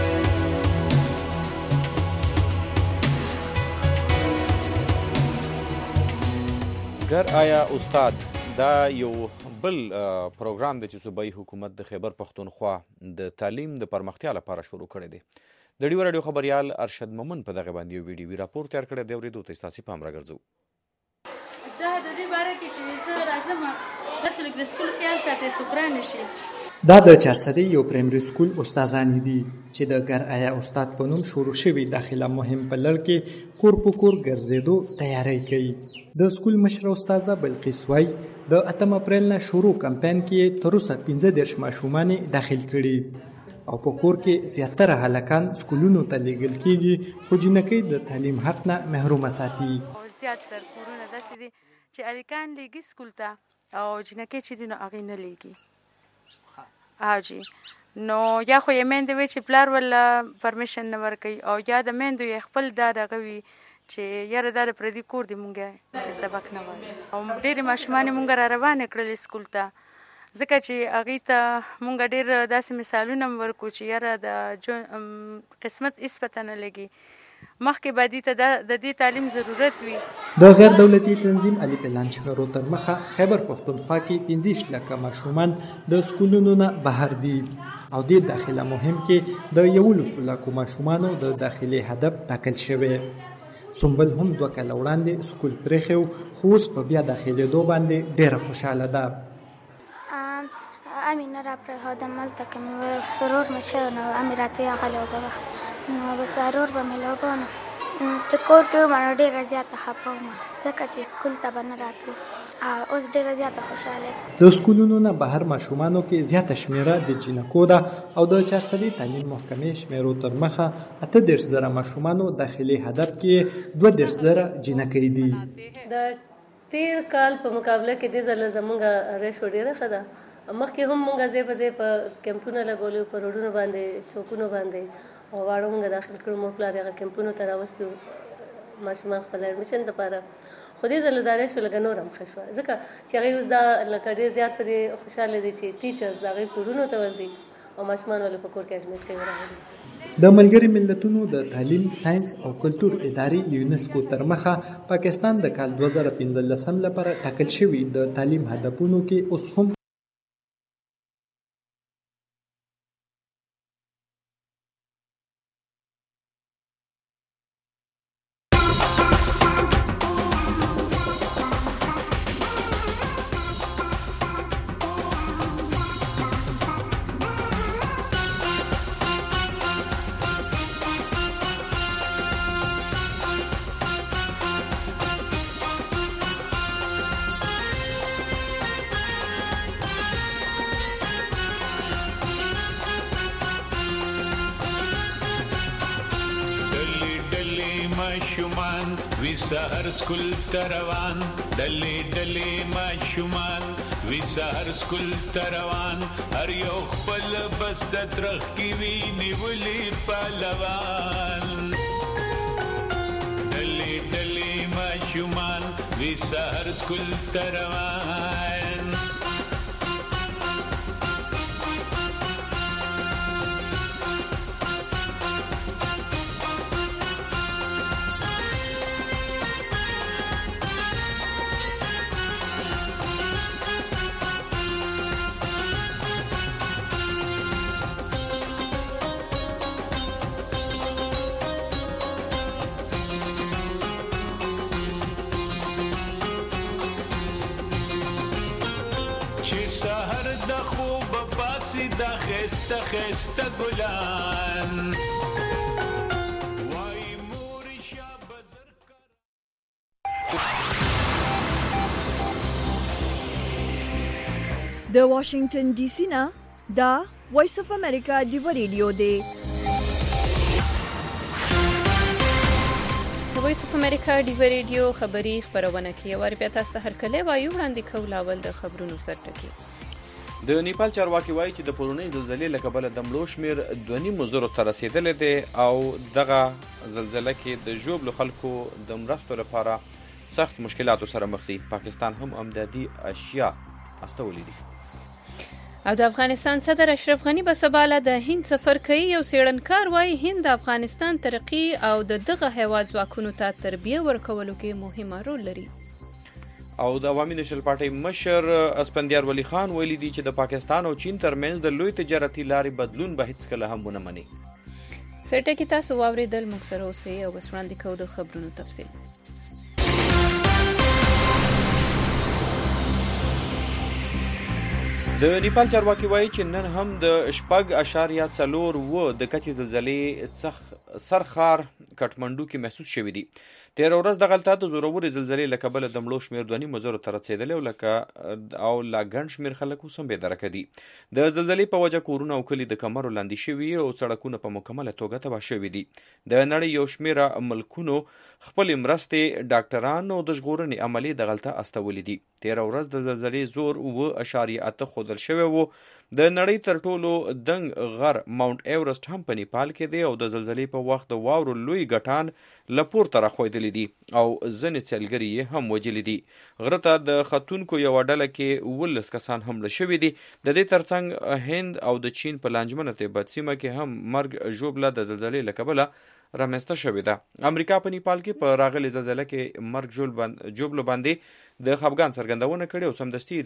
ګر آیا استاد دا یو بل پروګرام دی چې صوبایي حکومت د خیبر پښتونخوا د تعلیم د پرمختیا لپاره شروع کړی دی. د ډیوه راډیو خبریال ارشد مومن په دغه باندې یو ویډیوي راپور تیار کړی دی، اورېدو ته ستاسې پام راګرځو. دا د دې باره کې چې زه راځم داسې لږ د سکول خیال ساتئ سوکرا نه شي. دا د چارسدې یو پرایمري سکول استادانې دي چې د ګر آیا استاد په نوم شروع شوي داخله مهم په لړ کې کور په کور ګرځېدو تیاری کوي. د سکول مشره استاذه بلقیس وای د اتم اپریل نه شروع کمپاین کې تر اوسه پنځه دېرش ماشومان داخل کړي او په کور کې زیاتره هلکان سکولونو ته لیږل کېږي، خو جنکۍ د تعلیم حق نه محرومه ساتي. زیاتره کورونه داسې دي چې هلکان لیږي سکول ته او جنکۍ چې دي نو هغې نه لیږي. هاجي نو یا خو یې میندې وي چې پلار ولا پرمیشن نه ورکوي او یا د میندو یې خپل دا دغه وي چې یاره دا د پردي کور دی مونږ سبق نه وایو. او ډېرې ماشومانې مونږ را روانې کړلې سکول ته ځکه چې هغې ته مونږ ډېر داسې مثالونه هم ورکړو چې یاره د قسمت هېڅ پته نه لګي، مخکې به دې ته د دې تعلیم ضرورت وي. د غیر دولتي تنظیم علي پلان شمیرو تر مخه خیبر پښتونخوا کې پنځه لکه ماشومان د سکولونو نه بهر دي او د داخله مهم کې د یولسو لکو ماشومانو د داخلي هدف ټاکل شوی. سنبل هم دوه کاله وړاندې سکول پرېښی و خو اوس په بیا داخلېدو باندې ډېره خوشحاله ده. امین را پرېښودم هلته که مې ورور مې شوی نو امې راته هغه لوبه وه نو بس ورور به مې لوبه نو چې کور کې وم نو ډېره زیاته خفه وم ځکه چې سکول ته به نه راتلو. اوس ډېره زیاته خوشحاله یم. د سکولونو نه بهر ماشومانو کې زیاته شمېره د جینکو ده او د چارسدې تعلیم محکمې شمېرو تر مخه اته دېرش زره ماشومانو داخلي هدف کې دوه دېرش زره جینکۍ دي. د تیر کال په مقابله کې دې ځله زموږ ریشو ډېره ښه ده. مخکې هم موږ ځای په ځای په کیمپونه لګولي په روډونو باندې چوکونو باندې او واړه موږ داخل کړو، موږ پلار هغه کیمپونو ته راوستلو ماشومان خپل ایډمیشن دپاره. خو دې ځله دا ریشو لږه نور هم ښه شوه ځکه چې هغوی اوس دا لکه ډېر زیات په دې خوشحاله دي چې ټیچرز د هغوی کورونو ته ورځي او ماشومان ولې په کور کې ایډمیټ کوي راغلي. د ملګري ملتونو د تعلیم، ساینس او کلتور ادارې یونسکو تر مخه پاکستان د کال دوه زره پنځلسم لپاره ټاکل شوي د تعلیم هدفونو کې اوس هم سحر سکول تروان ډلې ډلې ماشومان وی سحر سکول تروان هر یو خپل بس د ترخ کی وی نیولې پهلوان ډلې ډلې ماشومان وی سحر سکول تروان. داسې د ښایسته ښایسته ګلان د واشنگټن ډي سي نه دا وایس اف امریکا ډیو ریډیو دی. د وایس اف امریکا ډیو ریډیو خبری خبرونه کې اور بیا تاسو ته هرکله وایو وړاندې کول اول د خبرونو سرټکی. د نیپال چارواکي وایي چې د پرونۍ زلزلې له کبله د مړو شمېر دوه نیم زرو ته رسېدلی دی او دغه زلزله کې د ژوبلو خلکو د مرستو لپاره سخت مشکلاتو سره مخ دي. پاکستان هم امدادي اشیا استولی دي. او د افغانستان صدر اشرف غنی به سباله د هند سفر کوي. یو څېړنکار وایي هند د افغانستان ترقی او د دغه هیواد ځواکونو ته تربیه ورکولو کې مهمه رول لري. او د عوامي نېشنل پارټۍ مشر اسفندیار ولی خان ویلي دي چې د پاکستان او چین ترمنځ د لوی تجارتي لارې بدلون به هیڅکله هم ونه مني. سرټکی تاسو واورېدل، موږ سره اوسئ او بس وړاندې کوو د خبرونو تفصیل. د نیپال چارواکي وایي چې نن هم د شپږ اشاریه څلور اوه د کچې زلزلې سرخار کټمنډو کې محسوس شوي دي. تېره ورځ دغلته د زورورې زلزلې له کبله د مړو شمېر دوه نیم زرو ته رسېدلی او لکه او لا ګڼ شمېر خلک اوس هم بېدرکه دي. د زلزلې په وجه کورونه او کلي د کمرو لاندې شوي او سړکونه په مکمله توګه تباه شوي دي. د نړۍ یو شمېره ملکونو خپلې مرستې ډاکټران او د ژغورنې عملې دغلته استولي دي. تېره ورځ د زلزلې زور اوه اشاریه اته ښودل شوی و. د نړۍ تر ټولو دنګ غر ماونټ ایورسټ هم په نیپال کې دی او د زلزلې په وخت د واورو لوی ګټان له پورته راښویدلي دي او ځینې څلګري یې هم وجلي دي. غره ته د ختونکو یوه ډله کې اوولس کسان هم مړه شوي دي. د دې ترڅنګ هند او د چین په لانجمنه تبت سیمه کې هم مرګ ژوبله د زلزلې له کبله رامنځته شوې ده. امریکا په نیپال کې په راغلې زلزله کې مرګ ژوبلو باندې د خفګان څرګندونه کړې او سمدستي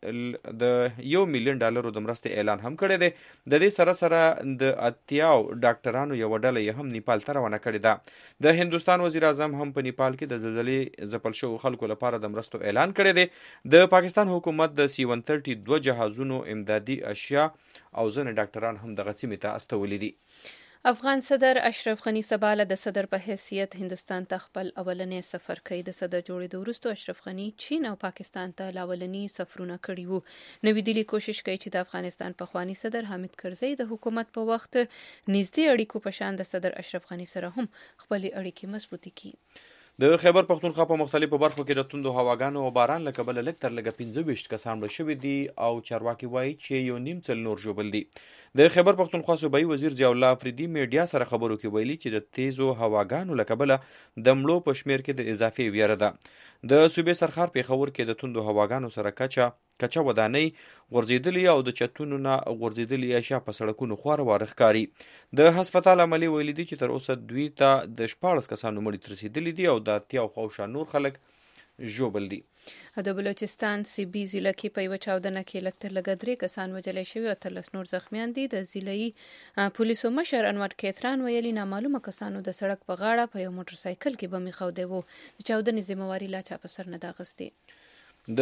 د یو میلیون ډالرو د مرستې اعلان هم کړی دی. د دې سره سره د اتیاو ډاکټرانو یوه ډله یې هم نیپال ته روانه کړې ده. د هندوستان وزیر اعظم هم په نیپال کې د زلزلې ځپل شوو خلکو لپاره د مرستو اعلان کړی دی. د پاکستان حکومت د سی ون تھرټي دوه جهازونو امدادي اشیا او ځینې ډاکټران هم دغه سیمې ته استولي دي. افغان صدر اشرف غنی سباله د صدر په حیثیت هندوستان ته خپل اولنی سفر کوي. د صدر جوړېدو وروسته اشرف غنی چین او پاکستان ته لاولنی سفرونه کړي وو. نوې دهلي کوشش کوي چې د افغانستان پخوانی صدر حامد کرزی د حکومت په وخت نږدې اړیکو په شان د صدر اشرف غنی سره هم خپلې اړیکې مضبوطې کړي. د خیبر پختونخوا په مختلفو برخو کې د توندو هواګانو او باران له کبله لږ تر لږه پنځه ویشت کسان مړه شوي دي او چارواکي وایي چې یو نیم څل نور ژوبل دي. د خیبر پختونخوا صوبایي وزیر ضیاء الله افریدي میډیا سره خبرو کې ویلي چې د تیزو هواګانو له کبله د مړو په شمېر کې د اضافې ویره ده. د صوبې سرخار پېښور کې د توندو هواګانو سره کچه کچه ودانۍ غورځېدلې او د چتونو نه غورځېدلې اشیا په سړکونو خواره واره ښکاري. د هسپتال عملي ویلي دي چې تر اوسه دوی ته د شپاړس کسانو مړي رسېدلي دي او د اتیا او خواوشا نور خلک ژوبل دي. د بلوچستان سیبي ضلع کې په یوه چاودنه کې لږ تر لږه درې کسان وژلی شوي او اتلس نور زخمیان دي. د ضلعي پولیسو مشر انور کیتران ویلي نامعلومه کسانو د سړک په غاړه په یو موټر سایکل کې بم ایښودی و. د چاودنې ذمهواري لا چا په سر نه ده اخیستې. د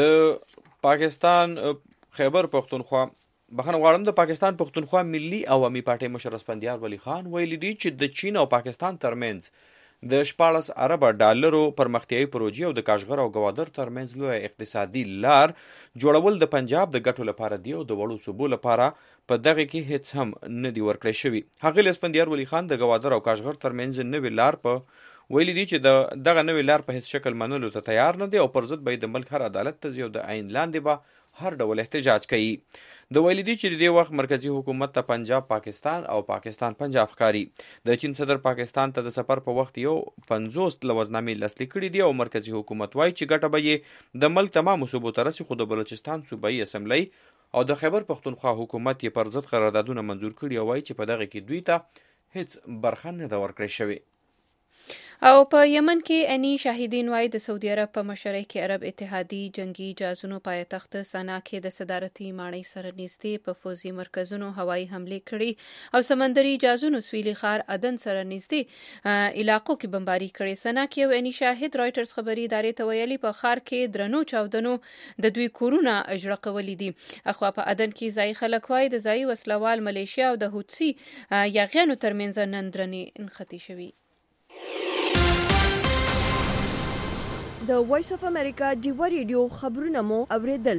پاکستان خیبر پختونخوا بخښنه غواړم د پاکستان پختونخوا ملي عوامي پارټۍ مشر اسفندیار ولی خان ویلي دي چې د چین او پاکستان ترمنځ د شپاړس اربه ډالرو پرمختیایي پروژې او د کاشغر او ګوادر ترمنځ لویه اقتصادي لار جوړول د پنجاب د ګټو لپاره دی او د وړو صوبو لپاره په دغه کې هیڅ هم نه دی ورکړی شوي. ښاغلي اسفندیار ولی خان د ګوادر او کاشغر ترمنځ نوې لار په ویلي دي چې د دغه نوې لار په هیڅ شکل منلو ته تیار نه دی او پر ضد به د ملک هر عدالت ته ځي او د عین لاندې به هر ډول احتجاج کوي. د ویلي دي چې د دې وخت مرکزی حکومت ته پنجاب پاکستان او پاکستان پنجاب ښکاري. د چین صدر پاکستان ته د سفر په وخت یو پنځوس لوزنامې لاسلیک کړي دي او مرکزی حکومت وایي چې ګټه به یې د ملک تمامو صوبو ته رسي، خو د بلوچستان صوبایي اسمبلی او د خیبر پختونخوا حکومت یې پر ضد قراردادونه منظور کړي او وایي چې په دغه کې دوی ته هیڅ برخه نه ده ورکړې شوې. او په یمن کې اني شاهدین وای د سعودي عرب په مشرۍ کې عرب اتحادي جنگي جهازونو پایتخت سنا کې د صدارتي ماڼۍ سره نږدې په فوزي مرکزونو هوایي حمله کړې او سمندري جهازونو سویلي ښار عدن سره نږدې علاقو کې بمباري کړې. سنا کې یو اني شاهد رائټرز خبري ادارې ته ویلي په ښار کې درنو چاودنو د دوی کورونه اجرقولي دي. اخوا په عدن کې ځای خلک وای د ځای وسلوال ملیشیا او د هوتسي یاغیانو ترمنځ نن درنې نښتې شوي. د وایس اف امریکا ډیوا ریډیو خبرونه مو اوریدل.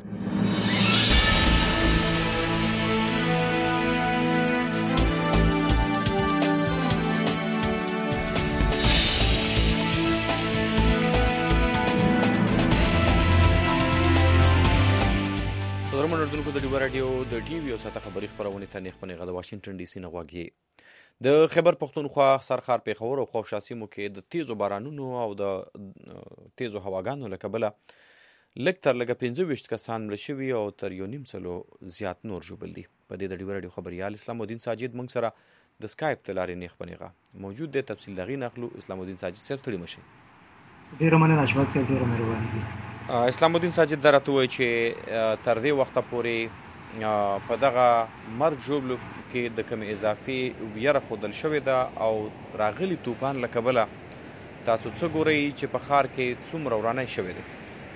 درمن اردوونکو د ډیوا رادیو د ټي وي او ساته خبري خبرونه ته نه خپنه غو واشنگټن ډي سي نه غواګي. د خیبر پختونخوا سرخار پیښور او خوشا سیمو کې د تیزو بارانونو او د تیزو هواګانو له کبله لږ تر لږه پنځه ویشت کسان مړه شوي او تر یو نیم سلو زیات نور ژوبل دي. په دې د ډیوا رادیو خبريال اسلام الدین ساجد موږ سره د سکایپ ته لارې نه خپنېغه موجود دی. تفصیل دغې نقلو اسلام الدین ساجد صاحب تړي مشي. ډیره مننه اشفاق صاحب، ډیره مهرباني. اسلام الدین ساجد درته وایي چې تر دې وخته پورې په دغه مرګ ژوبلو کې د کوم اضافي ویره خودل شوې ده او راغلي توپان له کبله تاسو څه ګورئ چې په ښار کې څومره ورانۍ شوې ده؟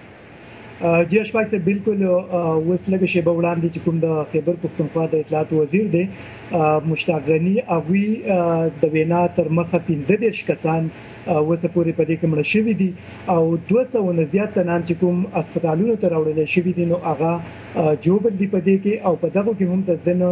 جی اشفاق صاحب بالکل اوس لږه شیبه وړاندې چې کوم د خیبر پختونخوا د اطلاعات وزیر دی مشتاق غني هغوی د وینا تر مخه پنځه دېرش کسان اوسه پورې په دې کې مړه شوي دي او دوه سوه نه زیات تنان چې کوم هسپتالونو ته راوړل شوي دي نو هغه جوبل دي په دې کې او په دغه کې هم د ځینو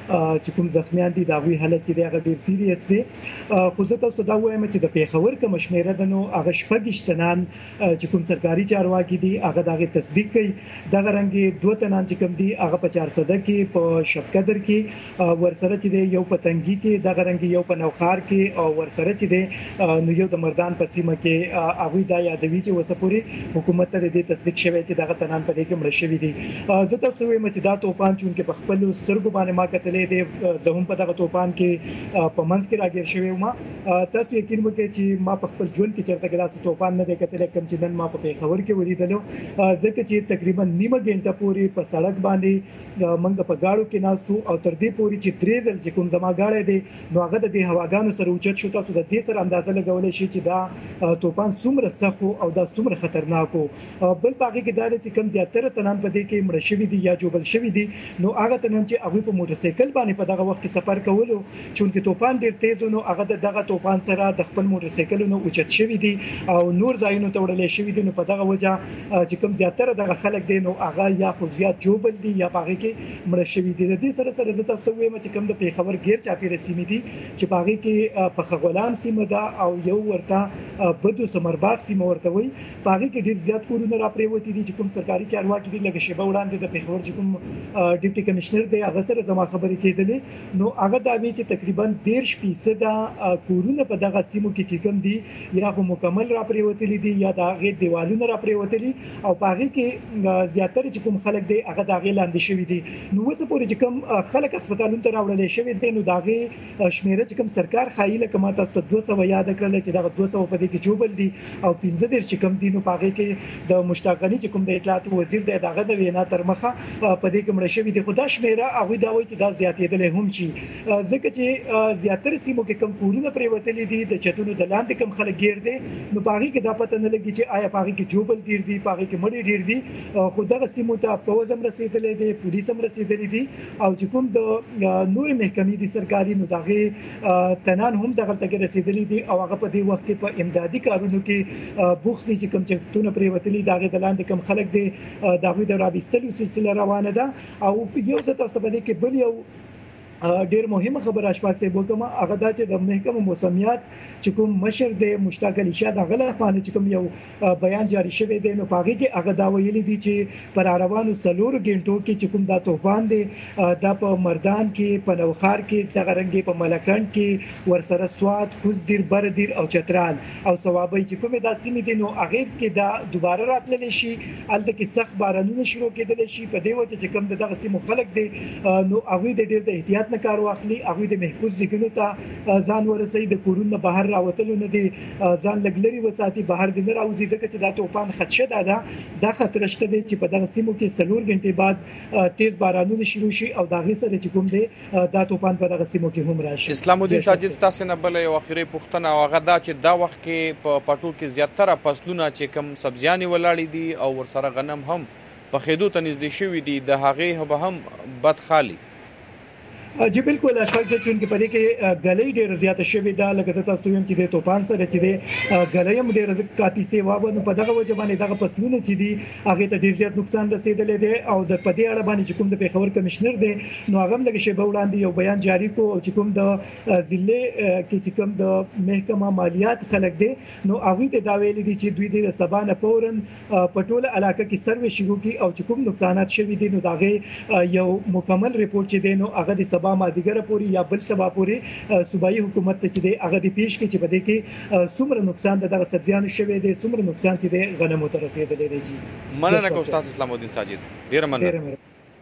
چې کوم زخمیان دي د هغوی حالت چې دی هغه ډېر سیریس دی. خو زه تاسو ته دا وایم چې د پیښور کومه شمېره ده نو هغه شپږ تنان چې کوم سرکاري چارواکي دي هغه د هغې تصدیق کوي. دغه رنګې دوه تنان چې کوم دي هغه په چارسده کې په شبقدر کې ورسره چې دی یو په تنګي کې دغه رنګې یو په نوخار کې او ورسره چې دی نو یو د مردان په سیمه کې هغوی دا یادوي چې اوسه پورې حکومت ته د دې تصدیق شوی چې دغه تنان په دې کې مړه شوي دي. زه تاسو ته وایم چې دا توپان چونکې په خپلو سترګو باندې ما کتلی دی زه هم په دغه توپان کې په منځ کې راګیر شوی وم. تاسو یقین وکړئ چې ما په خپل ژوند کې چېرته کې داسې توپان نه دی کتلی کوم چې نن ما په پیښور کې ولیدلو ځکه چې تقریبا نیمه ګنټه پورې په سړک باندې موږ په ګاړو کې ناستو او تر دې پورې چې درې ځل چې کوم زما ګاړی دی نو هغه د دې هواګانو سره اوچت شو. تاسو د دې سره اندازه لګولی شئ چې دا توپان څومره سخت او دا څومره خطرناک و. بل په هغې کې دا دی چې کوم زیاتره تنان په دې کې مړه شوي دي یا جوبل شوي دي نو هغه تنان چې هغوی په موټرسایکل باندې په دغه وخت کې سفر کولو چونکې توپان ډېر تیز و نو هغه د دغه توپان سره د خپل موټرسایکلونو اوچت شوي دي او نور ځایونو ته وړلی شوي دي. نو په دغه وجه چې کوم زیاتره دغه خلک دی نو هغه یا خو زیات جوبل دي یا په هغې کې مړه شوي دي. د دې سره سره زه تاسو ته وایم چې کوم د پیښور غیر چاپېره سیمې دي چې په هغې کې پخه غلام سیمه ده او یو ورته بدو سمرباغ سیمه ورته وایي په هغې کې ډېر زیات کورونه راپرېوتي دي چې کوم سرکاري چارواکي دي لږه شیبه وړاندې د پیښور چې کوم ډیپټي کمشنر دی هغه سره زما خبرې کېدلې نو هغه دا وایي چې تقریبا دېرش فیصده کورونه په دغه سیمو کې چې کوم دي یا خو مکمل راپرېوتلي دي یا د هغې دیوالونه راپرېوتلي او په هغې کې زیاتره چې کوم خلک دی هغه د هغې لاندې شوي دي. نو اوسه پورې چې کوم خلک هسپتالونو ته راوړلی شوي دی نو د هغې شمېره چې کوم سرکار ښایي لکه ما تاسو ته دوه سوه یاده کړله چې دغه دوه سوه په دې کې جوبل دي او پنځه دېرش چې کوم دي نو په هغې کې د مشتاق غني چې کوم د اطلاعاتو وزیر دی د هغه د وینا تر مخه په دې کې مړه شوي دي. خو دا شمېره هغوی دا وایي چې دا زیاتېدلی هم شي ځکه چې زیاتره سیمو کې کوم کورونه پرېوتلي دي د چتونو د لاندې کوم خلک ګیر دي نو په هغې کې دا پته نه لګي چې آیا په هغې کې جوبل ډېر دي په هغې کې مړي ډېر دي. خو دغه سیمو ته پوځ هم رسېدلی دی پولیس هم رسېدلی دي او چې کوم د نورې محکمې دي سرکاري نو د هغې تنان هم دغلته کې رسېدلي دي او هغه په دې وخت کې په امدادي کارونو کې بوخت دي چې کوم چتونه پرېوتلي د هغې د لاندې کوم خلک دي د هغوی د رابیستلو سلسله روانه ده. او یو ځل تاسو ته په دې کې بل یو ډېر مهمه خبره اشفاق صاحب وکړم هغه دا چې د محکمه موسمیات چې کوم مشر دی مشتاق علي شاه د هغه لخوا چې کوم یو بیان جاری شوی دی نو په هغې کې هغه دا ویلي دي چې په راروانو څلورو ګنټو کې چې کوم دا طوفان دی دا په مردان کې په نوخار کې دغه رنګې په ملکنډ کې ورسره سوات کوزدیر بردیر او چترال او صوابۍ چې کومې دا سیمې دي نو هغې کې دا دوباره راتللی شي هلته کې سخت بارانونه شروع کېدلی شي په دې وجه چې کوم د دغه سیمو خلک دی نو هغوی د ډېر د احتیاط احتیاط نه کار واخلي هغه د محفوظ ځایونو ته ځان ورسوي د کورونو بهر راوتلو نه دي ځان لګلري وساتي بهر د نه راوځي ځکه چې دا توپان خدشه ده دا خطر شته دی چې په دغه سیمو کې څلور غنټې بعد تیز بارانونه شروع شي او دا غي سره چې کوم دی دا توپان په دغه سیمو کې هم راشي. اسلام الدین ساجد تاسو نه بل یو اخیری پوښتنه او هغه دا چې دا وخت کې په پټو کې زیاتره فصلونه چې کم سبزیانې ولاړې دي او ورسره غنم هم په خېدو ته نږدې شوي دي د هغې به هم بد خالي. جی بالکل اشفاق صاحب چې په دې کې غلې ډېر زیاته شوې ده لکه تاسو هم چې د توپان سره چې د غلې هم ډېر کافي سیوا ونه په دغه وجه باندې دغه فصلونه چې دي هغه ته ډېر زیات نقصان رسیدلې دی او د پدې اړه باندې چې کوم د پیښور کمشنر دی نو هغه لږ شی به وړاندې یو بیان جاری کو او چې کوم د ضلع کې چې کوم د محکمه مالیات خلک دی نو هغه ته دا ویل دي چې دوی د سبانه فورن په ټوله علاقه کې سروې شروع کی او چې کوم نقصانات شوي دي نو داغه یو مکمل ریپورت چې دی نو هغه د سبا مازیګر پوری یا بل سبا پوری صوبایي حکومت ته چې دی هغه د پیش کې چې بده کې څومره نقصان دغه سبزیانو شوی دی څومره نقصان چې دی غنمو ته رسیدلی دی. جی مننه کوم استاد اسلام الدین ساجد ډیر مننه.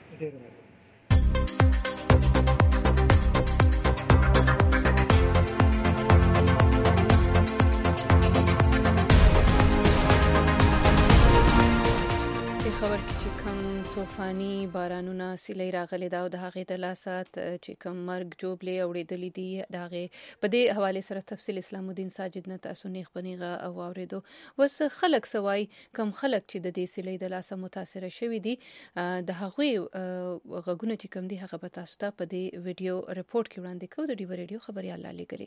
طوفاني بارانونه سیلۍ راغلي دا او د هغې د لاسات چې کوم مرګ جوړلې اوریدلې دي د هغې په دې حواله سره تفصیل اسلام الدین ساجد نه تاسو نیغ بنیغه او اوریدو. وس خلک سوای کم خلک چې د دې سیلۍ د لاسه متاثر شوي دي د هغوی غږونه چې کوم دي هغه به تاسو ته په دې ویډیو ریپورت کې وړاندې کوو د ډیو ریډیو خبريال لاله ګری.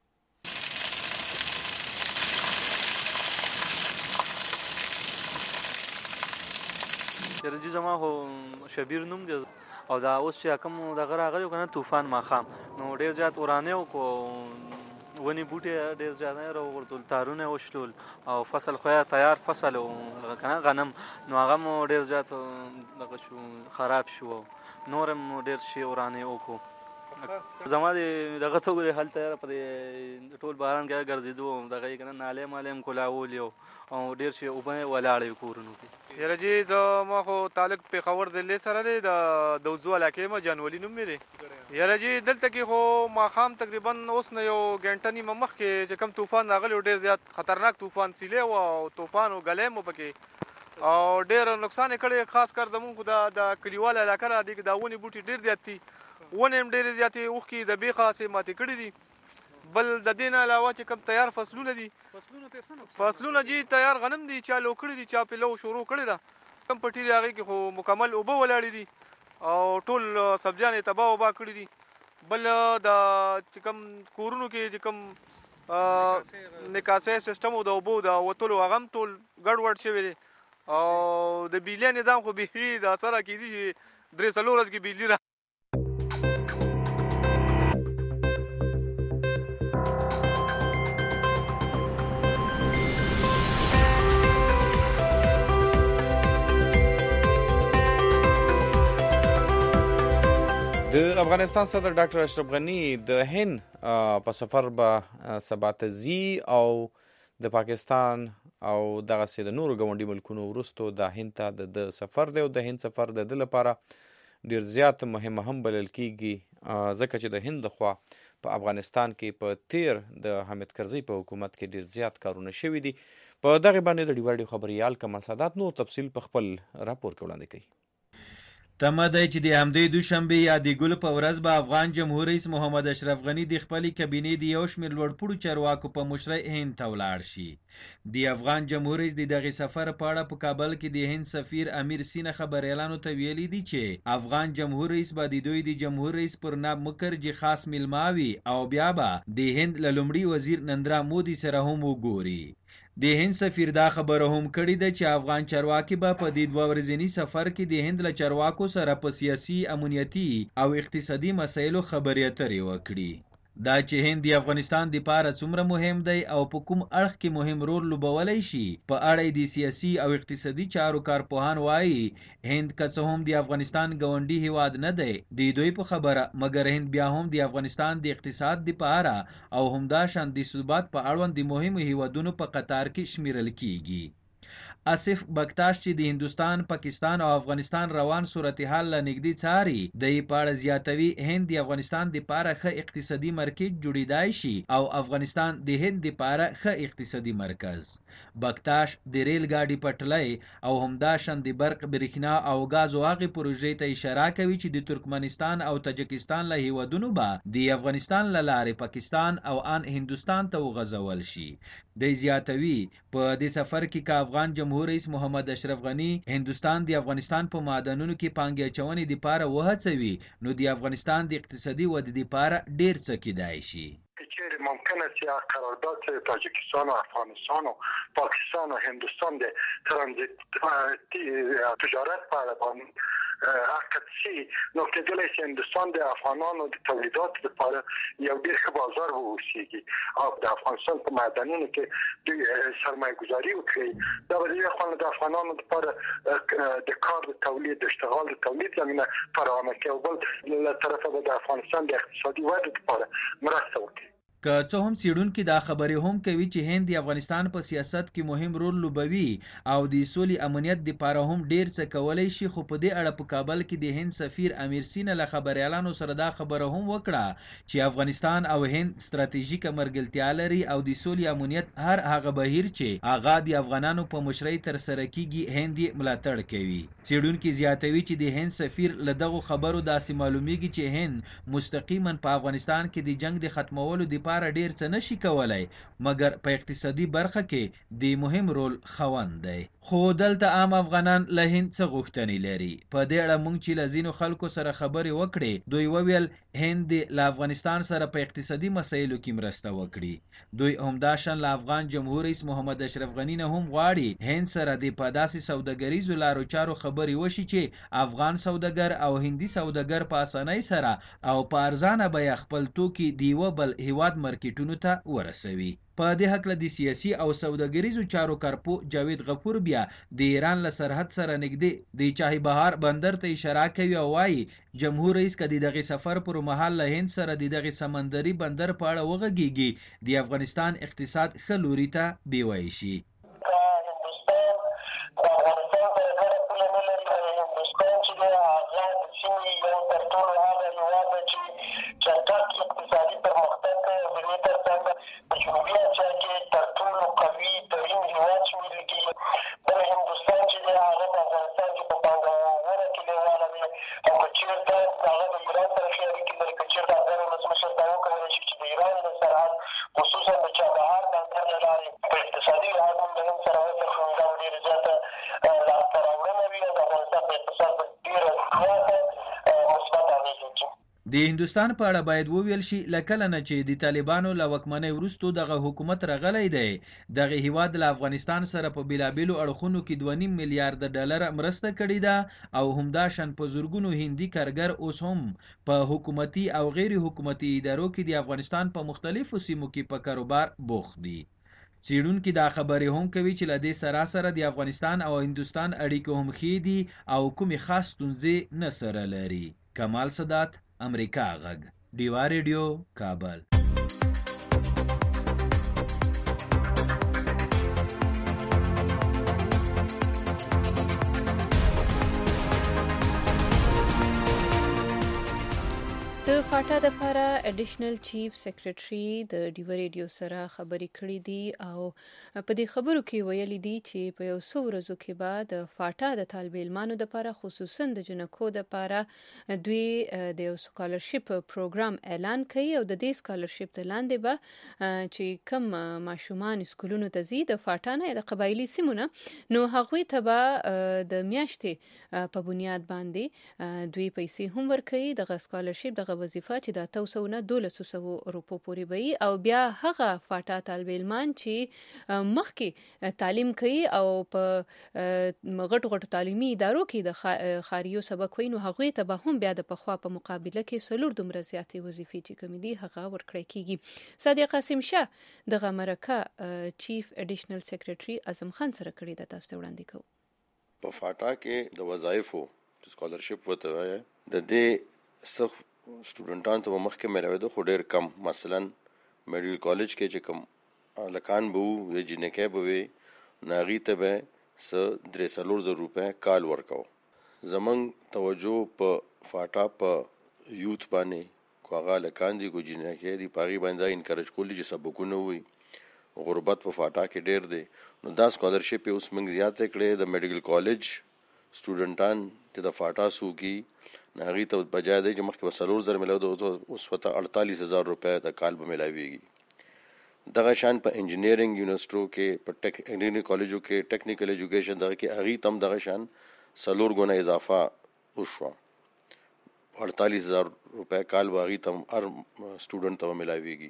رجی زما هو شبیر نوم دی او دا اوس چې کوم دغه راغلی کنه طوفان ماخام نو ډیر زیات ورانه او کو ونی بوټي ډیر زیات نه راوړل تارونه وشلول او فصل خو تیار فصل کنه غنم نو هغه ډیر زیات دغه شو خراب شو نورم ډیر شي ورانه او کو زما دغه ته غوړي حالت پر ټول باران کې ګرځیدو دغه کنه ناله مالم کولاول یو او ډیر شي او به ولاړې کورونو کې. یره جی زه ما خو تعلق پیښور ضلع سره دی د دوزو علاقې ما جنولي نوم دی. یره جی دلته کې خو ماخام تقریبا اوس نه یو غنټه نیمه مخکې چې کم طوفان راغلی ډیر زیات خطرناک طوفان سیلې او طوفان او غلې مو پکې او ډیر نقصان کړي خاص کر د مونږ د د کلیوال علاقې را دي د ونی بوټي ډیر زیات دي ونه هم ډیر زیات اوخ کې د بیخه سي ماتې کړي دي. بل د دین علاوه چې کم تیار فصلونه دي فصلونه ته سن فصلونه جی تیار غنم دي چا لو کړی دي چا په لو شروع کړی دا کم پټی راغی کې خو مکمل او به ولاړی دي او ټول سبزیانې تباہ وبا کړی دي. بل د چې کم کورونو کې چې کم نکاسه سیستم او د اوبو د وټولو هغه ټول ګډوډ شوی دي او د بجلی نظام خو به د سره کې دي درې څلور ورځې کې بجلی د افغانستان صدر ډاکټر اشرف غنی د هند په سفر به سبا ته ځي او د پاکستان او دغه سي د نورو ګاونډي ملکونو وروستو د هند ته د سفر دی او د هند سفر د د لپاره ډیر زیات مهم هم بلل کیږي ځکه چې د هند خوا په افغانستان کې په تیر د حامد کرزي په حکومت کې ډیر زیات کارونه شوي دي. په دغه باندې د ډیوډي خبريال کمال سادات نور تفصیل په خپل راپور کې وړاندې کوي. تمه ده چې د همدې دوشنبه یا د ګل په ورځ به افغان جمهور رئیس محمد اشرف غنی د خپل کابینې د یو شمېر لوړپوړو چارواکو په مشرۍ هند ته ولاړ شي. د افغان جمهور رئیس د دغه سفر په اړه په کابل کې د هند سفیر امیر سینه خبريالانو ته ویلي دي چې افغان جمهور رئیس به د دوی د جمهور رئیس پرناب مکرجي خاص میلماوي او بیا به د هند له لومړي وزیر نندرا مودي سره هم وګوري. د هند سفیر دا خبره هم کړې ده چې افغان چارواکي به په دې دوه ورځني سفر کې د هند له چارواکو سره په سیاسي، امنیتي او اقتصادي مسایلو خبرې اترې وکړي. دا چې هند د افغانستان د پاره څومره مهم دی او په کوم اړخ کې مهم رول لوبولی شي په اړه د سیاسي او اقتصادي چارو کارپوهان وایي هند که څه هم د افغانستان ګاونډي هیواد نه دی د دوی په خبره، مګر هند بیا هم د افغانستان د اقتصاد د پاره او همداشان د ثبات په اړوند د مهمو هیوادونو په قطار کې شمیرل کیږي. آصف بکتاش چې د هندوستان، پاکستان او افغانستان روان صورتحال له نږدې څاري، د یې په اړه زیاتوي هند د افغانستان دپاره ښه اقتصادي مرکز جوړیدای شي او افغانستان د هند دپاره ښه اقتصادي مرکز. بکتاش د ریل ګاډي پټلۍ او همداشان د برق، برېښنا او ګازو هغې پروژې ته اشاره کوي چې د ترکمنستان او تاجکستان له هیوادونو به د افغانستان له لارې پاکستان او ان هندوستان ته وغځول شي. د زیاتوي په دې سفر کې که افغان جمهور رئیس محمد اشرف غنی هندوستان د افغانستان په معدنونو کې پانګې اچونې دپاره وهڅوي، نو د افغانستان د اقتصادي ودې دپاره ډېر څه کیدای شي. چیرې ممکن است یا قرارداد تاجیکستان و افغانستان و پاکستان و هندوستان د ترانزیت تجارت په اړه عقد شي، نو کېدلی شي هندوستان د افغانانو د تولیداتو لپاره یو ډېر ښه بازار واوسېږي او د افغانستان په معدنونو کې دوی سرمایه ګذاري وکړي. دا به د یوې خوا د افغانانو لپاره د کار د تولید، د اشتغال د تولید زمینه فراهمه کوي او بل له طرفه به د افغانستان د اقتصادي ودې لپاره مرسته وکړي. که څه هم څېړونکي دا خبرې هم کوي چې هند د افغانستان په سیاست کې مهم رول لوبوي او د سولې امنیت دپاره هم ډېر څه کولی شي، خو په دې اړه په کابل کې د هند سفیر امیر سینه له خبریالانو سره دا خبره هم وکړه چې افغانستان او هند ستراتیژیکه ملګرتیا لري او د سولې امنیت هر هغه بهیر چې هغه د افغانانو په مشرۍ ترسره کیږي هند یې ملاتړ کوي. څېړونکي زیاتوي چې د هند سفیر له دغو خبرو داسې معلومیږي چې هند مستقیما په افغانستان کې د جنگ د ختمولو دپاره ډیر څه نشي کولای، مګر په اقتصادي برخه کې د مهم رول خوند دی. خو دلته عام افغانان له هند څه غوښتنې لري؟ په دې اړه موږ چې له ځینو خلکو سره خبرې وکړې، دوی وویل هند له افغانستان سره په اقتصادي مسایلو کې مرسته وکړي. دوی همداشان له افغان جمهور رئیس محمد اشرف غنی نه هم غواړي هند سره د په داسې سوداګریزو لارو چارو خبرې وشي چې افغان سوداګر او هندي سوداګر په اسانۍ سره او په ارزانه بیه خپل توکي د یوه بل هیواد مارکیټونو ته ورسوي. په دې هکله د سیاسي او سوداګریزو چارو کارپو جاوید غفور بیا د ایران له سرحد سره نږدې د چاهي بهار بندر ته اشاره کوي او وایي جمهور رئیس که د دغې سفر پر مهال له هند سره د دغې سمندري بندر په اړه وغږیږي، د افغانستان اقتصاد ښه لوري ته بیوی شي. د هندوستان په اړه باید وویل شي له کله نه چې د طالبانو له واکمنۍ وروستو دغه حکومت راغلی دی، دغه هیواد له افغانستان سره په بېلابېلو اړخونو کې دوه نیم میلیارده ډالره مرسته کړې ده او همداشان په زرګونو هندي کارګر اوس هم په حکومتي او غیر حکومتي ادارو کې د افغانستان په مختلفو سیمو کې په کاروبار بوخت دي. څېړونکي دا خبرې هم کوي چې له دې سراسره د افغانستان او هندوستان اړیکې هم ښې دي او کومې خاص ستونزې نه سره لري. کمال سادات، امریکا غږ، ډیوا ریډیو، کابل. د فاټا د لپاره اډیشنل چیف سیکریټري د ډیوا ریډیو سره خبرې کړې دي او په دې خبرو کې ویلي دي چې په یو څو ورځو کې به د فاټا د طالب علمانو لپاره خصوصا د جنکو لپاره دوی د یو سکالرشپ پروګرام اعلان کوي او د دې سکالرشپ د لاندې به چې کم ماشومان سکولونو ته ځي د فاټا نه د قبایلي سیمو نه، نو هغوی ته به د میاشتې په بنیاد باندې دوی پیسې هم ورکوي. دغه سکالرشپ دغه وظیفه چې د اتو سوه نه دولسو سوو روپو پورې به وي او بیا هغه فاټا طالب علمان چې مخکې تعلیم کوي او په غټو غټو تعلیمي ادارو کې د خاریو سبق وي، نو هغوی ته به هم بیا د پخوا په مقابله کې څلور دومره زیاتې وظیفې چې کومې دي هغه ورکړی کیږي. صادق قاسم شاه دغه مرکه چیف اډیشنل سیکریټري اعظم خان سره کړې ده، تاسو ته وړاندې کوو. په فاټا کې د وظایفو سکالرشپ وته وایي د دې څه سټوډنټان ته مخکې ملاوي خو ډېر کم، مثلا میډیکل کالج کې چې کم لکان به وي جنکې به وي ناغي ته به س درې څلور زره روپۍ کال ورکاو. زمونږ توجه په فاټا په یوت باندې کو هغه هلکان دي کو جینکې دي په هغې باندې دا انکرج کولی چې سبقونه ووایي. غربت په فاټا کې ډېر دی نو دا سکالرشپ یې اوس موږ زیاتې کړې. د میډیکل کالج سټوډنټان چې د فاټا سوکي نو هغې ته بجای دی چې مخکې به څلور زره میلاو اوس ورته اړتالیس هزار روپۍ د کال به میلاویږي. دغه شان په انجینیرنګ یونیورسټو کې په ټیک انجینیرنګ کالجو کې ټیکنیکل ایجوکیشن دغه کې هغې ته هم دغه شان څلور ګونه اضافه وشوه. اړتالیس هزار روپۍ کال به هغې ته هم هر سټوډنټ ته به میلاویږي.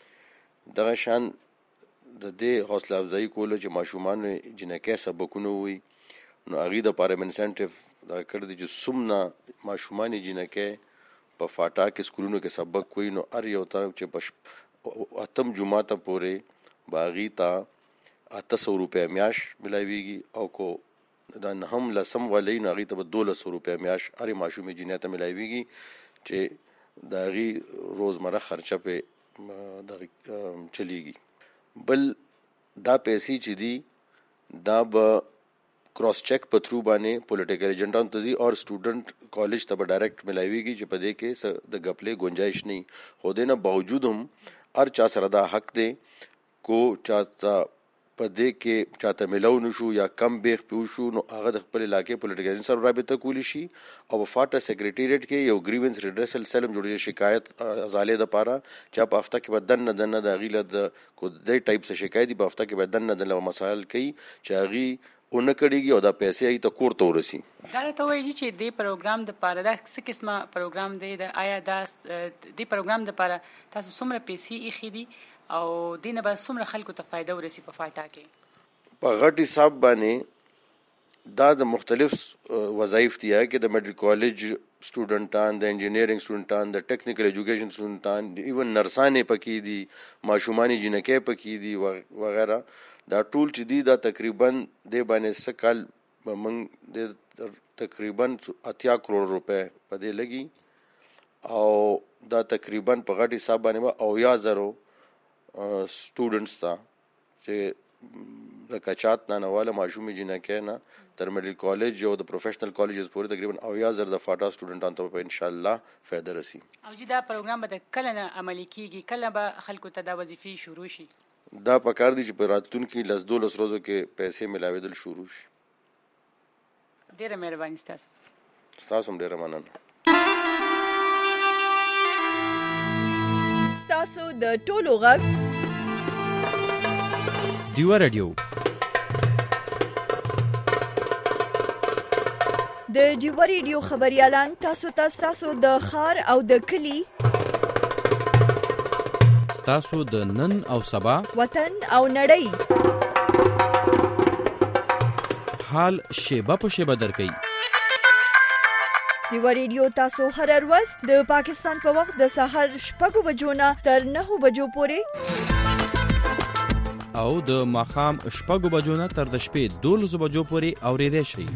دغه شان د دې حوصله افزایي کولو چې ماشومان جنکۍ سبقونه ووایي نو هغې دپاره م انسنټیو دغه کړی دی چې څومره ماشومان جنکۍ په فاټا کې سکولونو کې سبق وایي نو هر یو ته چې په اتم جماعته پورې به هغې ته اته سوه روپۍ میاشت میلاویږي او کو دا نهم لسم والی نو هغې ته به دولس سوه روپۍ میاشت هرې ماشومې جنۍ ته میلاویږي چې د هغې روزمره خرچه پې دغه چلیږي. بل دا پیسې چې دي دا به کراس چیک په تھرو باندې پولیټیکل ایجنټانو ته ځي او سټوډنټ کالج ته به ډایرکټ میلاویږي چې په دې کې د غپلې گنجائش نه خو دې نه باوجود هم هر چا سره دا حق دی کو چاته په دې کې چاته میلاو نشو یا کم بیخ پیو شو نو هغه د خپل علاقې پولیټیکل سره رابطه کولی شي او په فاټا سیکریټریټ کې یو گریونس ریډریسل سیلم جوړ شکایت ازالې د پاره چې په هفته کې بدن نه دنه د غیله د کو دې ټایپ څه شکایت په هفته کې بدن نه دنه مسائل کوي چې هغه اون کړيږي او دا پیسې ای ته کور ته ورسي. دا ته وایي چې دې پروګرام د پاره دا څه قسمه پروګرام دی د آیا دا دې پروګرام د پاره تاسو څومره پیسې اخی دي او دینه به څومره خلکو ته فائدہ ورسي په فاټا کې؟ په غټ حساب باندې دا د مختلف وظایف دي کې د میډیکل کالج سټوډنټان د انجینیرینګ سټوډنټان د ټیکنیکل ایجوکیشن سټوډنټان ایون نرسانې پکې دي ماشومان جنکۍ پکې دي وغیرہ. دا ټول چې دي دا تقریبا د باندې سکل موږ د تقریبا اتیا کروڑ روپے په دې لګي او دا تقریبا په غټ حساب باندې او یا زرو سټوډنټس تا چې د کچات نه نواله ماشومې جنکۍ نه تر میډیکل کالج او د پروفیشنل کالجز پورې تقریبا او یا زر د فاټا سټوډنټانو ته په ان شاء الله فائدہ رسی. او چې دا پروګرام به کله نه عملي کیږي کله به خلکو ته دا وظیفې شروع شي؟ دا پکار دي چې په راتلونکي لس دولس ورځو کې پیسې ملاوېدل شروع شي. ډېره مهرباني ستاسو. ستاسو هم ډېره مننه. ستاسو د ټولو غږ ډیوه رادیو د ډیوه رادیو خبريالان تاسو ته تاسو د خار او د کلی تاسو د نن او سبا وطن او نړۍ حال شیبه په شیبه درکې. ډیوه رادیو تاسو هر ورځ د پاکستان په وخت د سحر شپږ بجو نه تر نهه بجو پورې او د ماښام شپږ بجو نه تر د شپې دولس بجو پورې اورېدای شئ.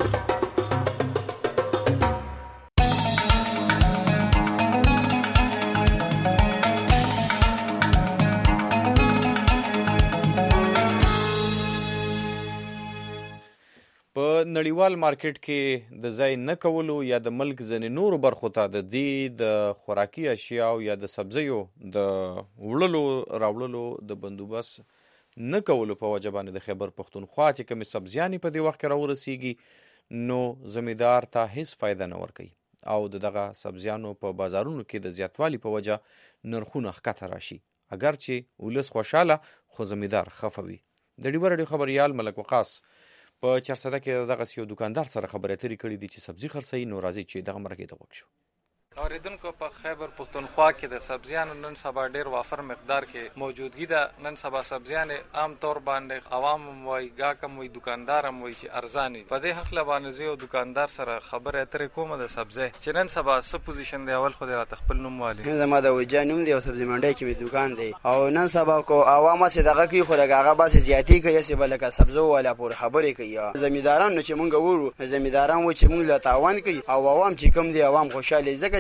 نړیوال مارکیټ کې د ځای نه کولو یا د ملک ځینې نورو برخو ته د دې د خوراکي اشیاو یا د سبزیو د وړلو راوړلو د بندوبست نه کولو په وجه باندې د خیبر پښتونخوا چې کومې سبزیانې په دې وخت کې راورسیږي نو زمیندار ته هیڅ فایده نه ورکوي او د دغه سبزیانو په بازارونو کې د زیاتوالي په وجه نرخونه ښکته راشي اگر چې ولس خوشحاله خو زمیندار خفه وي. د ډیوه رادیو خبریال ملک وقاص په چارسده کې دغه یو دکاندار سره خبرې اترې کړې دي چې سبزي خرڅوي نو راځي چې دغه مرکې ته وکړو. اوریدونکو په خیبر پښتونخوا کې د سبزیانو نن سبا ډیر وافر مقدار کې موجودګي ده. نن سبا سبزیان عام طور باندې عوام وای ګاکم وای دکاندار هم وای چې ارزاني. په دې حق لبانه زه دکاندار سره خبرې اترې کوم د سبزی چې نن سبا څه پوزیشن دی اول خو راته خپل نوم والی. زما د وجانوم دی او سبزی منډي کې می دکان دی او نن سبا کو عوام سره دغه کې خو لګاغه باسي زیاتی کوي چې بلکه سبزو والا پور خبرې کوي. زمینداران چې مونږ وورو زمینداران و چې مونږ له تاوان کوي او عوام چې کم دی عوام خوشاله ځکه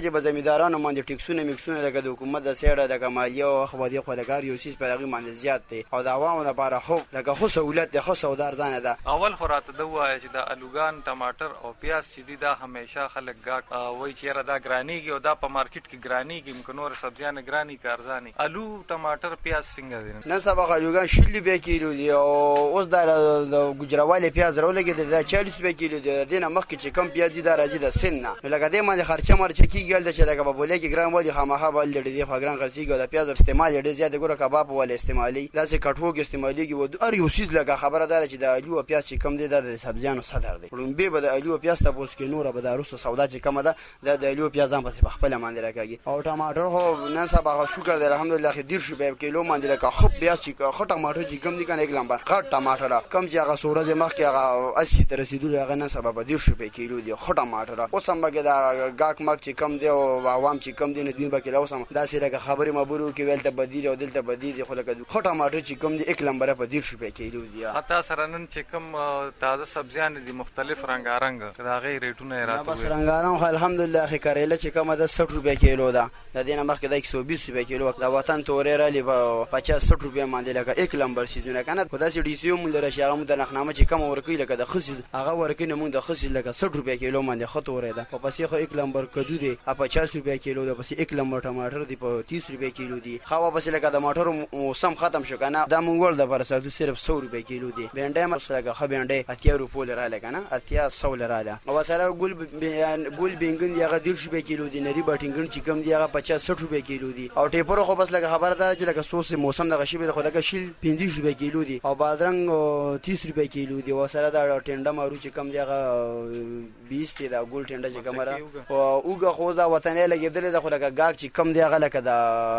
وجه به زمیندارانو باندې ټیکسونه میکسونه لکه د حکومت د سیړه لکه مالیه او خبري خلګار یو سیس په دغه باندې زیات دي او د عوامو لپاره خو لکه خو سہولت ده خو سودار ځانه ده. اول خو راته د وایي چې د الوګان ټماټر او پیاز چې دي دا همیشه خلک ګاټ وایي چې را دا ګرانیږي او دا په مارکیټ کې ګرانیږي مکه نور سبزیانه ګرانی کارزاني. الو ټماټر پیاز څنګه دي نن سبا الوګان شل روپے کیلو دي او اوس دا د ګجراوالي پیاز راولګي د چالیس روپے کیلو دي. دینه مخکې چې کم پیاز دي دا راځي د سن نه لکه دې باندې خرچه مرچه کیږي چې لکه په بوله کې ګرام ولي خامخا بل دې خو ګرام خرچيږي د پیاز استعمال ډېر زیات ګوره کباب ول استعمالي داسې کټوګ استعماليږي و ار یو سیز لکه خبره ده چې د الو پیاز چې کم دي د سبزیانو صدر دي لومبه به د الو پیاز تاسو کې نور به د روسو سودا چې کم ده د الو پیاز هم په خپل باندې راکاږي او ټماټر هو نن سبا شکر دی الحمدلله خې ډیر شو به کیلو باندې لکه خو پیاز چې خو ټماټر چې کم دي کنه یک لمبر خټ ټماټر کم چې هغه سورج مخ کې هغه اسی تر رسیدل هغه نن سبا به ډیر شو به کیلو دي خو ټماټر اوس هم به دا گاک مک چې کم دی او عوام چې کم دي نه دین به کیلو اوس هم دا سره خبرې مبرو کې ویل ته بدیل او دلته بدیل خو لکه خو ټماټر چې کم دي یک لمبر په ډیر شو به کیلو دي. حتی سره نن چې کم تازه سبزیان دي مختلف رنگارنګ دا غي ریټونه راته بس رنگارنګ الحمدلله خې کریله چې کم ده سठ روپے کیلو ده د دینه مخکې د یک سو بیس روپے کیلو د وطن تورې را لې پچاس سठ روپے باندې لکه یک لمبر سیدونه کنه خدای سي ډي سي مونږ درشه هغه مونږ د نخنامه چې کم ورکی لکه د خص هغه ورکی نه مونږ د خص لکه سठ روپے کیلو باندې خطورې ده په پسې خو یک لمبر کدو دی پچاس روپے کیلو ده پسې یک لمبر ټماټر دی په تیس روپے کیلو دی خو پسې لکه د ماټر موسم ختم شو کنه دا مونږ ول د پرسادو صرف سو روپے کیلو دی بنډه مسلګه خو بنډه اتیا روپو لرا لکنه اتیا سو لرا ده او سره ګل ګل بینګن هغه ډیر روپے کیلو دی نری بټینګن چې کم دی هغه پچاس سठ روپے کیلو دی او ټیپر خو بس لکه خبر ده چې لکه سوس موسم د غشي به خو لکه شیل پنځه روپے کیلو دی او بادرنګ تیس روپے کیلو دی او سره دا ټنډه مارو چې کم دی هغه بیس دی دا ګول ټنډه چې کم را او اوګه خو دا وطنې لګیدل د خو لکه گاک چې کم دی هغه لکه دا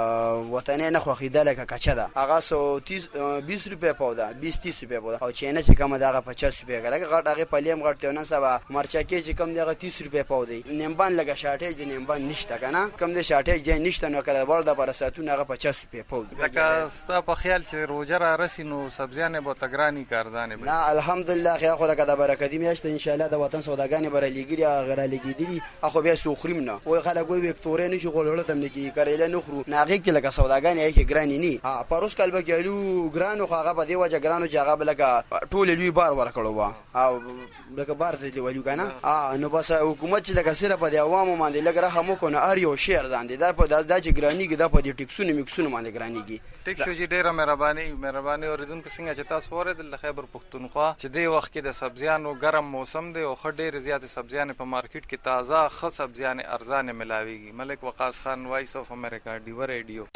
وطنې نه خو خیده لکه کچا ده هغه سو تیس بیس روپے پودا بیس تیس روپے پودا او چینه چې کم دا هغه پچاس روپے لکه غټ هغه پلیم غټ نه سبا مرچکه چې کم دی هغه تیس روپے پودی نیمبان لکه شاټه دی نیمبان نشته کنه کم دی شاټه دی نشته نو کله ول د پر ساتونه هغه پچاس روپے پود لکه ستا په خیال چې روزه را رسینو سبزیانه به تګرانی کارزانه نه الحمدلله خیر خو لکه د برکتی میاشت ان شاء الله د وطن سوداګانی بر لګری غیر لګیدلی اخو بیا سوخریم نه وای خلک وای وکټورې نشي غولړه تم نه کی کړل نه خرو ناغه کې لکه سوداګانی کې ګرانی ني ها پروس کلبه کېلو ګرانو خو هغه په دی وجه ګرانو چې هغه لکه ټول لوی بار ورکړو وا او لکه بار ته دی وایو کنه ا نو بس حکومت چې لکه سره په دی عوامو باندې لګره هم کو نه ار یو شیر ځان دي دا په د چې ګرانی کې دا په دې ټیکسونه میکسونه باندې ګرانیږي. ټیک شو چې ډیره مهرباني مهرباني اوریدونکو څنګه چې تاسو ورته د خیبر پښتونخوا چې دی وخت کې د سبزیانو ګرم موسم دی او خډیر زیات سبزیانه په مارکیټ کې تازه خ سبزیانه ارزانه ملاويږي. ملک وقاص خان وایس اف امریکا ډیو ریډیو.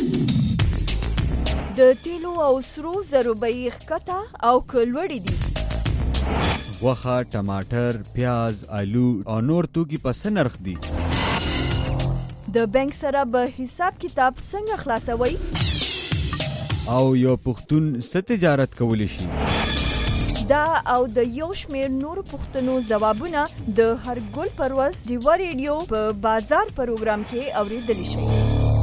د تیلو او سرو زرو بیخ کته او کلوړی دي غوښه ټماټر پیاز آلو او نور توکي په نرخ دي د بانک سره به حساب کتاب څنګه خلاصوي او یو پښتون ست تجارت کولی شي دا او د یو شمیر نور پښتنو جوابونه د هر ګل پرواز دیوا ریډیو په بازار پروګرام کې اوریدل شي.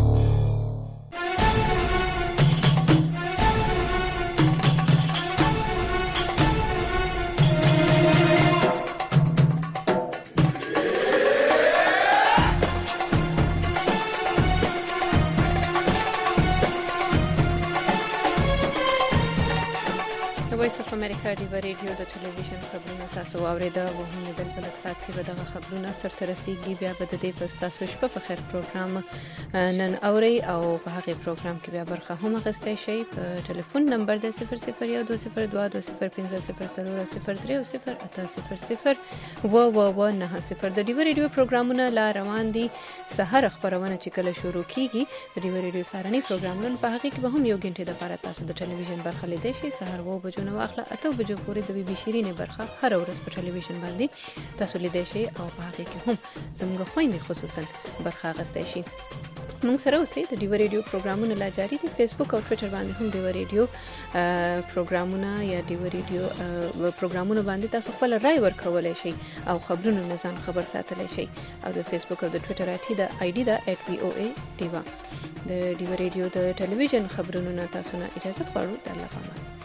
امریکا دیوا ریډیو د ټلویزیون خبرونه تاسو واوریده او هم د بل سات کې به دغه خبرونه سره رسیدي بیا به د دې پس تاسو شپه په خیر پروګرام نن اوري او په هغه پروګرام کې بیا برخه هم غوښتئ شي. په ټلیفون نمبر د صفر صفر یو دوه صفر دوه دوه صفر پنځه صفر صفر صفر درې او صفر اته صفر صفر و و و نه صفر د دیوا ریډیو پروګرامونه لا روان دي. سحر خبرونه چې کله شروع کیږي د دیوا ریډیو سارني پروګرامونه په هغه کې به هم یو غنټه د لپاره تاسو د ټلویزیون برخه لیدئ شي. سحر و بجو نو اخلا اته بجو پورې د بي بي شيرینه برخه هر ورځ په ټلویزیون باندې تاسو لیدئ شي او په هغه کې هم زموږ خويندې خصوصا برخه غوښتئ شي. موږ سره اوسئ د دیوا ریډیو پروګرامونه لا جاری دي. فیسبوک او ټوئیټر باندې هم دیوا ریډیو پروګرامونه یا دیوا ریډیو پروګرامونه باندې تاسو خپل رائے ورکولای شئ او خبرونو نه ځان خبر ساتلای شئ. او د فیسبوک او د ټوئیټر آی ډي د آی ډي د ایټ وی او ای دیوا د دیوا ریډیو د ټلویزیون خبرونو نه تاسو نه اجازه غواړو. د الله پامان.